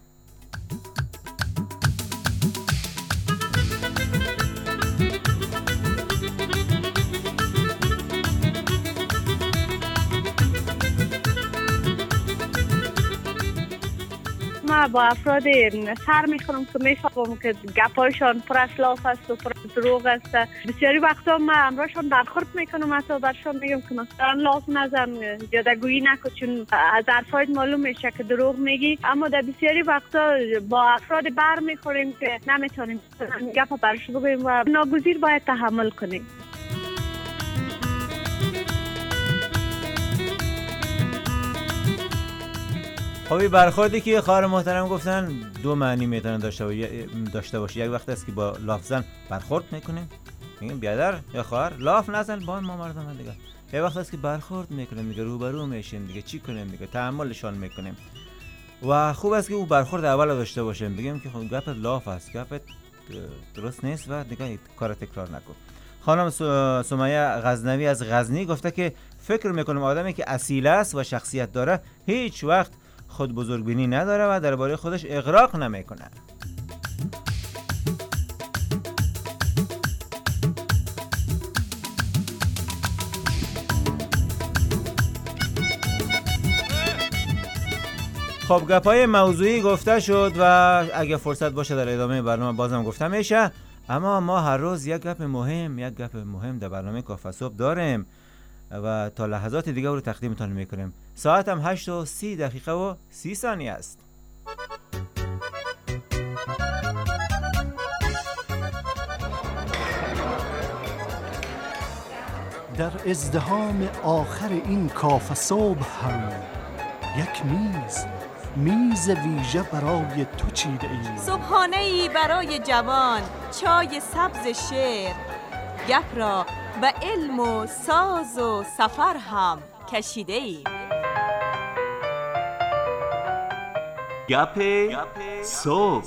ما با افراد سر میخورم که میفهمم که گپایشان پر از لاف است و پر از دروغ است. بسیاری وقتا من امراشان برخورد میکنم، حتی برشان میگم که مثلا لاف نزن، جادگویی نکن، چون از حرفایت معلوم میشه که دروغ میگی. اما در بسیاری وقتا با افراد بر میخوریم که نمیتونیم گپ برش بگوییم و ناگزیر باید تحمل کنیم. خب برخوردی که خواهر محترم گفتن دو معنی میتونن داشته داشته باشه. یک وقت است که با لاف زن برخورد میکنیم، میگیم بیادر یا خواهر لاف نزن با ما مردم دیگه. یک وقت است که برخورد میکنیم دیگه، روبرو میشیم دیگه، چی کنیم دیگه، تحملشان میکنیم. و خوب است که او برخورد اول داشته باشیم، بگیم که خب گپت لاف است، گپت درست نیست و دیگه کار تکرار نکن. خانم سمیه غزنوی از غزنی گفته که فکر میکنم آدمی که اصیل است و شخصیت داره هیچ وقت خود بزرگبینی نداره و درباره خودش اغراق نمیکنه. خب گپای موضوعی گفته شد و اگه فرصت باشه در ادامه برنامه بازم گفته میشه، اما ما هر روز یک گپ مهم یک گپ مهم در برنامه کافه صبح داریم و تا لحظات دیگه رو تقدیمتان میکنیم. ساعت هم هشت و سی دقیقه و سی ثانیه است. در ازدحام آخر این کافه صبح هم یک میز میز ویژه برای تو چیده ای، صبحانه‌ای برای جوان، چای سبز شعر، گپ را به علم و ساز و سفر هم کشیده ای. گپ صبح.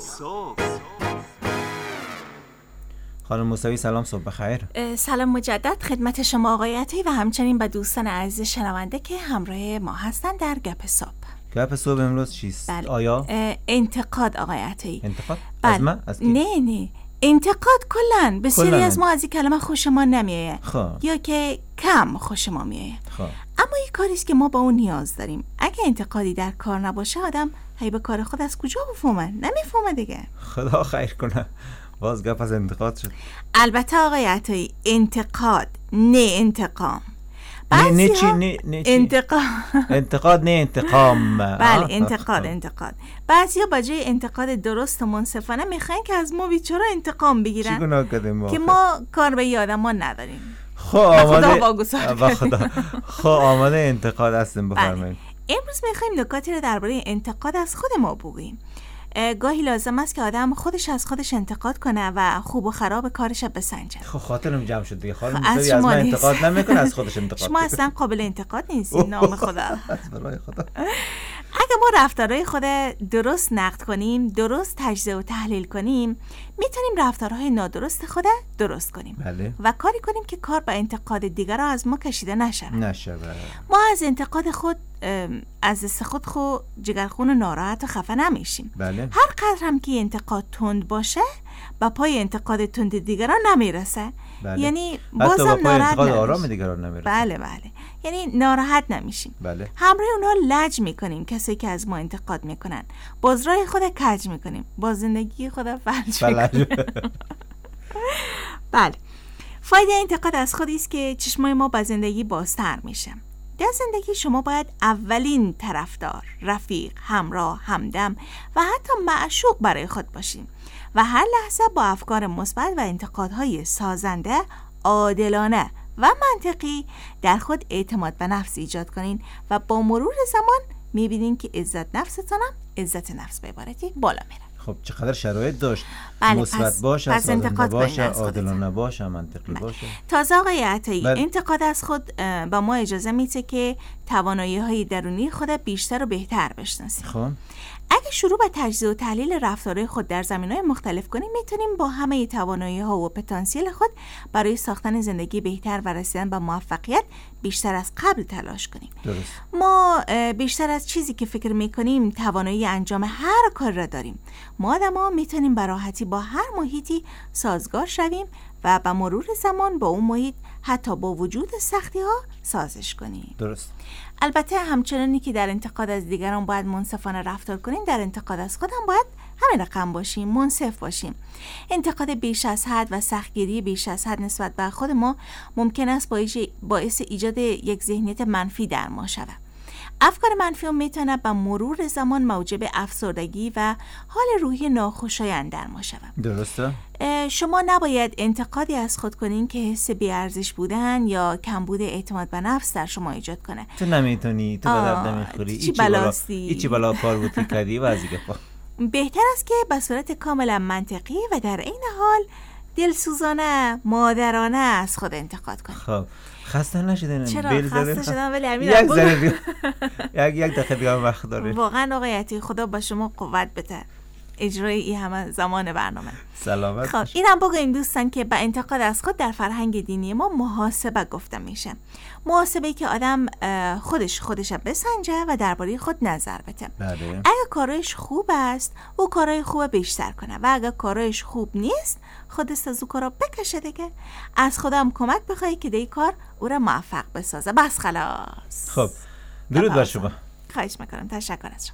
خانم موسوی سلام، صبح بخیر. سلام مجدد خدمت شما آقای عطایی و همچنین به دوستان عزیز شنونده که همراه ما هستن در گپ صبح. گپ صبح امروز چیست؟ بله. آیا انتقاد آقای عطایی. انتقاد؟ بله. از من؟ از کی؟ نه نه انتقاد کلن بسیاری کلن. از ما از این کلمه خوش ما نمیایه خب. یا که کم خوش ما میایه. خب. اما این کاریست که ما با اون نیاز داریم. اگه انتقادی در کار نباشه آدم هی به کار خود از کجا بفهمه؟ نمیفهمه دیگه. خدا خیر کنه. باز گپ از انتقاد شد. البته آقای عطایی انتقاد نه انتقام. نه نه چی نه نه چی انتقاد انتقاد نه انتقام. بله انتقاد انتقاد. بعضیا با جای انتقاد درست و منصفانه میخواین که از ما بیچاره انتقام بگیرن. چی گناه کردیم ما؟ که ما کار به یادم ما نداریم. خب آماده با خدا خب آماده انتقاد هستیم، بفرمایید. امروز میخوایم نکاتی رو درباره انتقاد از خود ما بگوییم. گاهی لازم است که آدم خودش از خودش انتقاد کنه و خوب و خراب کارش بسنجه. خب خاطرم جمع شد دیگه. خانم از موسوی از من نیست. انتقاد نمیکنه، از خودش انتقاد. شما اصلا قابل انتقاد نیستی، نام خدا. از برای خدا. اگه ما رفتارهای خود درست نقد کنیم، درست تجزیه و تحلیل کنیم، میتونیم رفتارهای نادرست خود درست کنیم. بله. و کاری کنیم که کار با انتقاد دیگر از ما کشیده نشه. نشه. بله. ما از انتقاد خود از دست خود خود جگرخون و ناراحت و خفه نمیشیم. بله. هر قدر هم که انتقاد تند باشه با پای انتقاد تند دیگران نمیرسه. بله. یعنی بازم بازم ناراحت انتقاد آرام دیگران نمیرسه. بله بله. یعنی ناراحت نمیشیم. بله. همراه اونها لج میکنیم، کسی که از ما انتقاد میکنن. باز راه خود کج میکنیم، باز زندگی خود فلج میکنیم. بله. فایده انتقاد از خودی است که چشمای ما با زندگی بازتر میشه. در زندگی شما باید اولین طرفدار، رفیق، همراه، همدم و حتی معشوق برای خود باشیم و هر لحظه با افکار مثبت و انتقادهای سازنده، عادلانه و منطقی در خود اعتماد به نفس ایجاد کنین و با مرور زمان میبینین که عزت نفستان هم عزت نفس به عبارتی بالا میره. خب چقدر شرایط داشت. بله، مثبت پس باشه، پس سازنده انتقاد باشه، کنین از عادلانه باشه، منطقی باشه. تازه آقای عطایی بله. انتقاد از خود با ما اجازه میده که توانایی های درونی خود بیشتر و بهتر بشناسیم. خب اگه شروع به تجزیه و تحلیل رفتارهای خود در زمینه‌های مختلف کنیم، میتونیم با همه توانایی‌ها و پتانسیل خود برای ساختن زندگی بهتر و رسیدن به موفقیت بیشتر از قبل تلاش کنیم. درست. ما بیشتر از چیزی که فکر میکنیم توانایی انجام هر کار را داریم. ما آدم‌ها میتونیم به راحتی با هر محیطی سازگار شویم و به مرور زمان با اون محیط حتی با وجود سختی‌ها سازش کنیم. درست. البته همچنانی که در انتقاد از دیگران باید منصفانه رفتار کنیم، در انتقاد از خودم باید همین رقم باشیم، منصف باشیم. انتقاد بیش از حد و سختگیری بیش از حد نسبت به خود ما ممکن است باعث ایجاد یک ذهنیت منفی در ما شود. افکار منفی میتونه به مرور زمان موجب افسردگی و حال روحی ناخوشایند در ما شود. درسته؟ شما نباید انتقادی از خود کنین که حس بی‌ارزش بودن یا کمبود اعتماد به نفس در شما ایجاد کنه. تو نمیتونی، تو به درد نمیخوری، چی بلاستی، ایچی بلا کار بودی کردی و از دیگه. بهتر است که به صورت کاملا منطقی و در این حال دلسوزانه، مادرانه از خود انتقاد کنید. خب خسته نشدین؟ چرا خسته شدم؟ ولی امیر یک ذره یک یک دقیقه دیگه وقت دارید. واقعا آقای عطایی خدا با شما قوت بده. اجرای این همه زمان برنامه. سلامت. خب اینم بگویم دوستان که به انتقاد از خود در فرهنگ دینی ما محاسبه گفته میشه. محاسبه که آدم خودش خودش بسنجه و درباره خود نظر بده. بله. اگه کارش خوب است او کارهای خوب بیشتر کنه و اگه کارش خوب نیست خودش از او کارا بکشه دیگه. از خودم کمک بخوای که دی کار او را موفق بسازه. بس خلاص. خب درود بر شما. خواهش میکنم. تشکر از شما.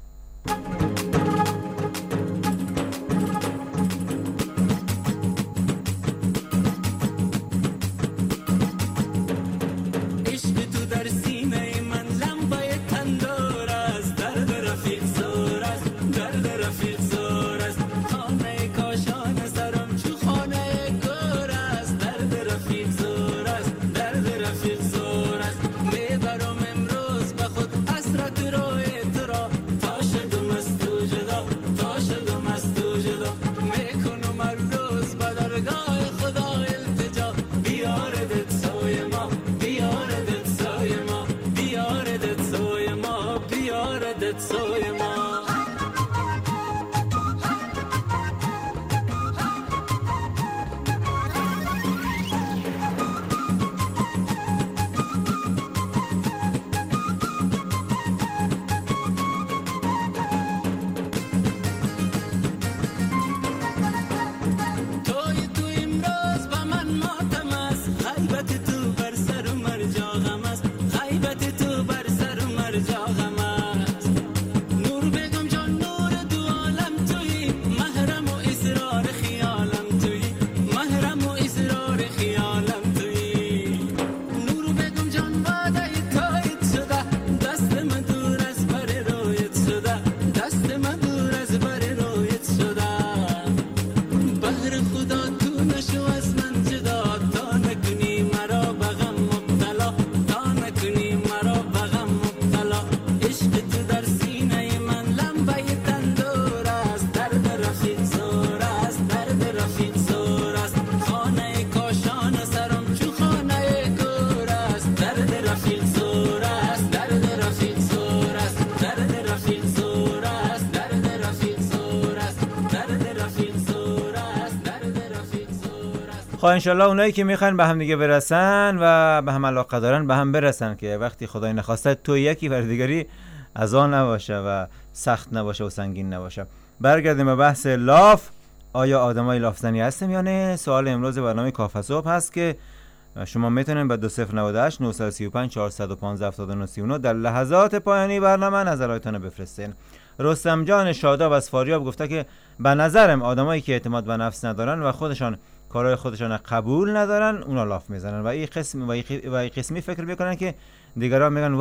خب انشالله اونایی که میخوان به هم دیگه برسن و به هم علاقه دارن به هم برسن که وقتی خدای نخواسته تو یکی بر دیگری از آن نباشه و سخت نباشه و سنگین نباشه. برگردیم به بحث لاف. آیا آدمای لافزنی هستیم یا نه؟ سوال امروز برنامه کافه صبح هست که شما میتونین به دو صفر نود و هشت نه سه پنج چهار یک پنج هفتاد و نه سی و نه در لحظات پایانی برنامه نظراتتون بفرستین. رستم جان شاداب از فاریاب گفته که به نظرم آدمایی که اعتماد به نفس ندارن و خودشان کارهای خودشان قبول ندارن اونا لاف میزنن و این قسم و این قسمی فکر میکنن که دیگران میگن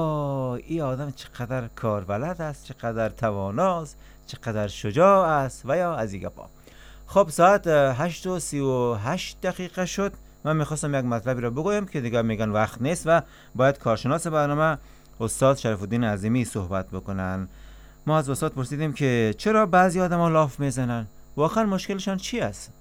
وای این آدم چقدر کار بلد است، چقدر تواناست، چقدر شجاع است و یا از این گپا. خب ساعت هشت و سی و هشت دقیقه شد. من میخواستم یک مطلبی رو بگویم که دیگه میگن وقت نیست و باید کارشناس برنامه استاد شرف الدین عظیمی صحبت بکنن. ما از استاد پرسیدیم که چرا بعضی آدما لاف میزنن؟ واقعا مشکلشان چی است؟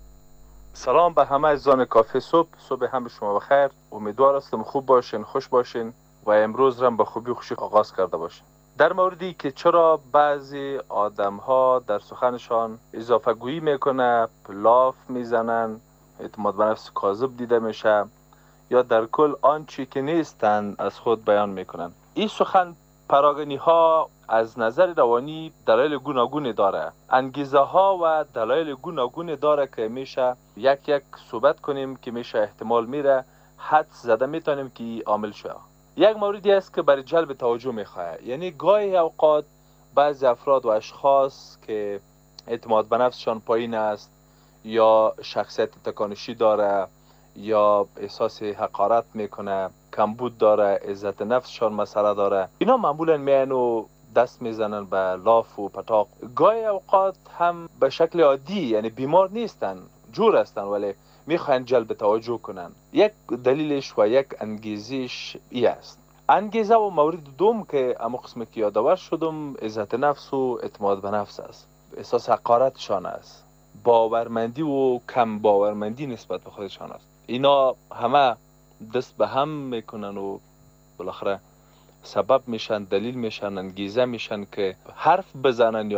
سلام به همه عزیزان کافه صبح. صبح هم شما بخیر. امیدوار هستم خوب باشین، خوش باشین و امروز هم به خوبی و خوشی آغاز کرده باشین. در موردی که چرا بعضی آدم ها در سخنشان اضافه گویی میکنه، لاف میزنن، اعتماد به نفس کاذب دیده میشه یا در کل آنچه که نیستن از خود بیان میکنن. این سخن پراگنی ها از نظر روانی دلایل گوناگونی داره، انگیزه ها و دلایل گوناگونی داره که میشه یک یک صحبت کنیم که میشه احتمال میره حد زده میتونیم که عامل شده. یک موردی است که برای جلب توجه میخواه، یعنی گاهی اوقات بعضی افراد و اشخاص که اعتماد به نفسشان پایین است یا شخصیت تکانشی داره یا احساس حقارت میکنه، کمبود داره، عزت نفسشان مسئله داره، اینا معمولا میان و دست میزنن به لاف و پتاق. گاهی اوقات هم به شکل عادی، یعنی بیمار نیستن، جور هستن ولی میخوان جلب توجه کنن. یک دلیلش و یک انگیزش ای است. انگیزه و مورد دوم که اما قسمت که یادآور شدم عزت نفس و اعتماد به نفس است. احساس حقارتشان است، باورمندی و کم باورمندی نسبت به خودشان است. اینا همه دست به هم میکنن و بالاخره سبب میشن، دلیل میشن، انگیزه میشن که حرف بزنن یا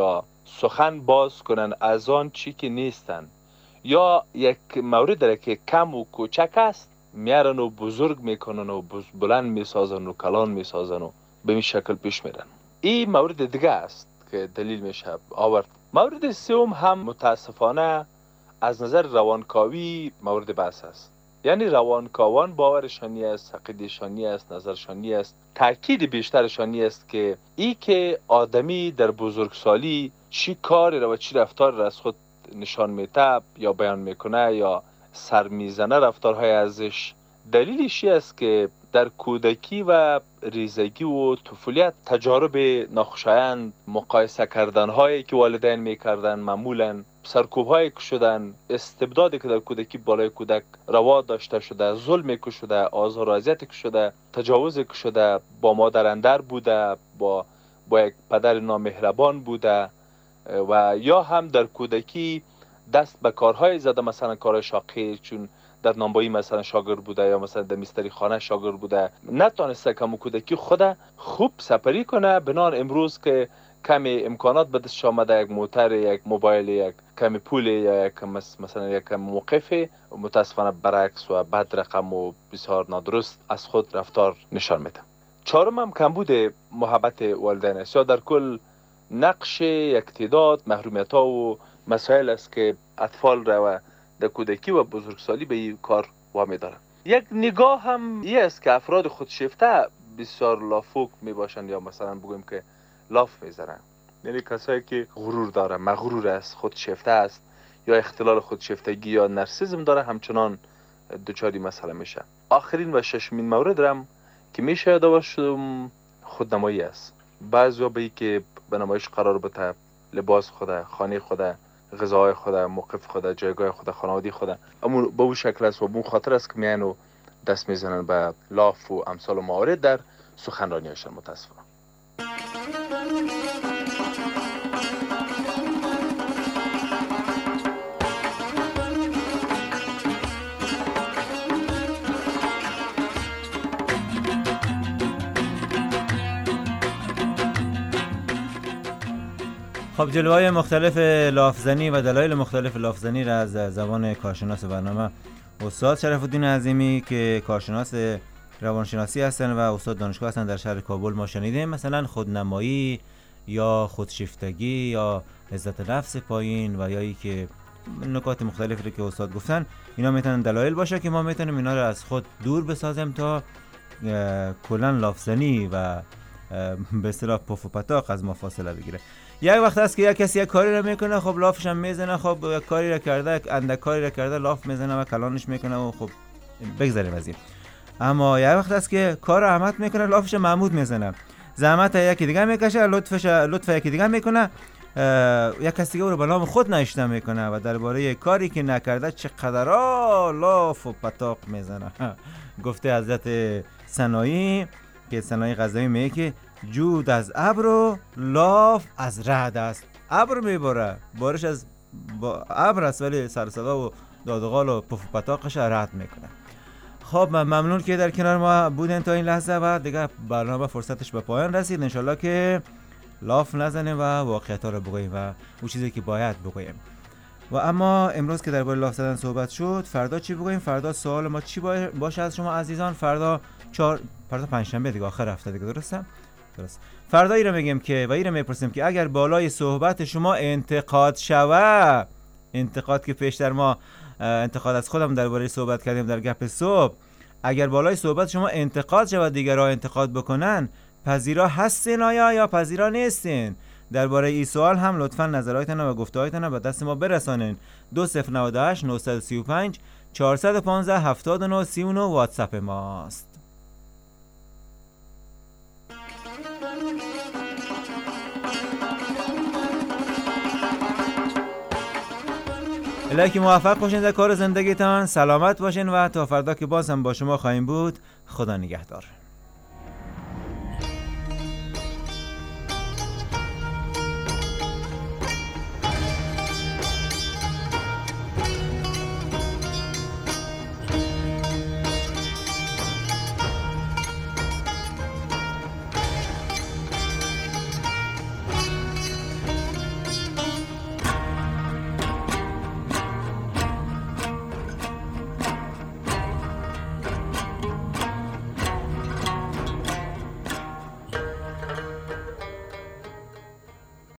سخن باز کنن از آن چی که نیستن، یا یک مورد داره که کم و کوچک است میارن و بزرگ میکنن و بلند میسازن و کلان میسازن و به این شکل پیش میرن. این مورد دیگه است که دلیل میشه آورد. مورد سوم هم متاسفانه از نظر روانکاوی مورد بحث است. یعنی روانکاوان باورشانی است، عقیده‌شانی است، نظرشانی است، تاکید بیشترشانی است که ای که آدمی در بزرگسالی چی کاری را و چی رفتار را از خود نشان میده یا بیان میکنه یا سر میزنه رفتارهای ازش، دلیلش است که در کودکی و ریزگی و طفولیت تجارب ناخوشایند، مقایسه کردن هایی که والدین میکردن، معمولا سرکوب هایی که شدن، استبدادی که در کودکی بالای کودک روا داشته شده، ظلمی که شده، آزار و اذیتی که شده، تجاوزی که شده، با مادر اندر بوده، با با یک پدر نامهربان بوده، و یا هم در کودکی دست به کارهای زده، مثلا کارهای شاقی، چون در نانبایی مثلا شاگرد بوده یا مثلا در میستری خانه شاگرد بوده، نتونسته که کودکی خود خوب سپری کنه. بنان امروز که کمی امکانات به دست آمده، یک موتر، یک موبایل، یک کمی پول یا یک مثلا یک موقف، متاسفانه برعکس و بد رقم و بسیار نادرست از خود رفتار نشان میده. چهارم هم کمبود محبت والدین است، یا در کل نقش یک تعداد محرومیت ها و مسائل است که اطفال را و در کودکی و بزرگسالی به این کار وامی دارن. یک نگاه هم این است که افراد خودشیفته بسیار لافوک می باشند، یا مثلا بگویم که لاف میزنن. یعنی کسایی که غرور داره، مغرور است، خودشیفته است، یا اختلال خودشیفتگی یا نرسیسم داره، همچنان دچاری مسئله میشه. آخرین و ششمین مورد هم که میشه یادآور خودنمایی است. بعضیا به این که به نمایش قرار بده لباس خود، خانه خود، غذاهای خود، موقف خود، جایگاه خود، خانوادگی خود، اما به اون شکل است و به اون خاطر است که میان و دست میزنن به لاف و امثال و موارد در سخنرانی‌هاشون. متاسفانه خب جلوه‌های مختلف لافزنی و دلایل مختلف لافزنی را از زبان کارشناس برنامه استاد شرف‌الدین عظیمی که کارشناس روانشناسی هستن و استاد دانشگاه هستن در شهر کابل ما شنیدیم. مثلا خودنمایی یا خودشیفتگی یا عزت نفس پایین و یا ای که نکات مختلفی که استاد گفتن، اینا میتونن دلایل باشه که ما میتونیم اینا رو از خود دور بسازیم تا کلا لافزنی و به اصطلاح پف و پتاق از ما فاصله بگیره. یک وقت هست که یک کسی یک کاری رو میکنه، خب لافش هم میزنه، خب یک کاری رو کرده، اندک کاری رو کرده، لاف میزنه و کلانش میکنه و خب بگذاریم از این. اما یک وقت هست که کار احمد میکنه، لافش محمود میزنه، زحمت یکی دیگه میکشه، لطفش لطف یکی دیگه میکنه، یک کسی دیگه رو به نام خود نشته میکنه و درباره کاری که نکرده چقدر لاف و پتاق میزنه. گفته حضرت سنایی که سنایی غزنوی میگه که جود از ابر و لاف از رعد است. ابر میباره، بارش از ابر است ولی سر صدا و دادغال و پف و پتاقش رعد میکنه. خب ممنون که در کنار ما بودین تا این لحظه و دیگه برنامه فرصتش به پایان رسید. انشالله که لاف نزنیم و واقعیت ها رو بگوییم و اون چیزی که باید بگوییم. و اما امروز که درباره لاف زدن صحبت شد، فردا چی بگوییم؟ فردا سوال ما چی باشه از شما عزیزان؟ فردا چهار فردا پنجشنبه دیگه، آخر هفته دیگه، درسته؟ درست. فردا ای رو میگیم که و ای رو میپرسیم که اگر بالای صحبت شما انتقاد شوه، انتقاد که پیشتر ما انتقاد از خودم درباره صحبت کردیم در گپ صبح، اگر بالای صحبت شما انتقاد شوه، دیگرها انتقاد بکنن، پذیرا هستین آیا یا پذیرا نیستین؟ درباره این سوال هم لطفاً نظراتتون و گفته‌هایتون به دست ما برسانین. دو صفر نه هشت نه سه پنج چهار یک پنج هفت نه سه نه واتساپ ماست. الهی که موفق باشین در کار زندگیتان، سلامت باشین و تا فردا که باز هم با شما خواهیم بود. خدا نگهدار.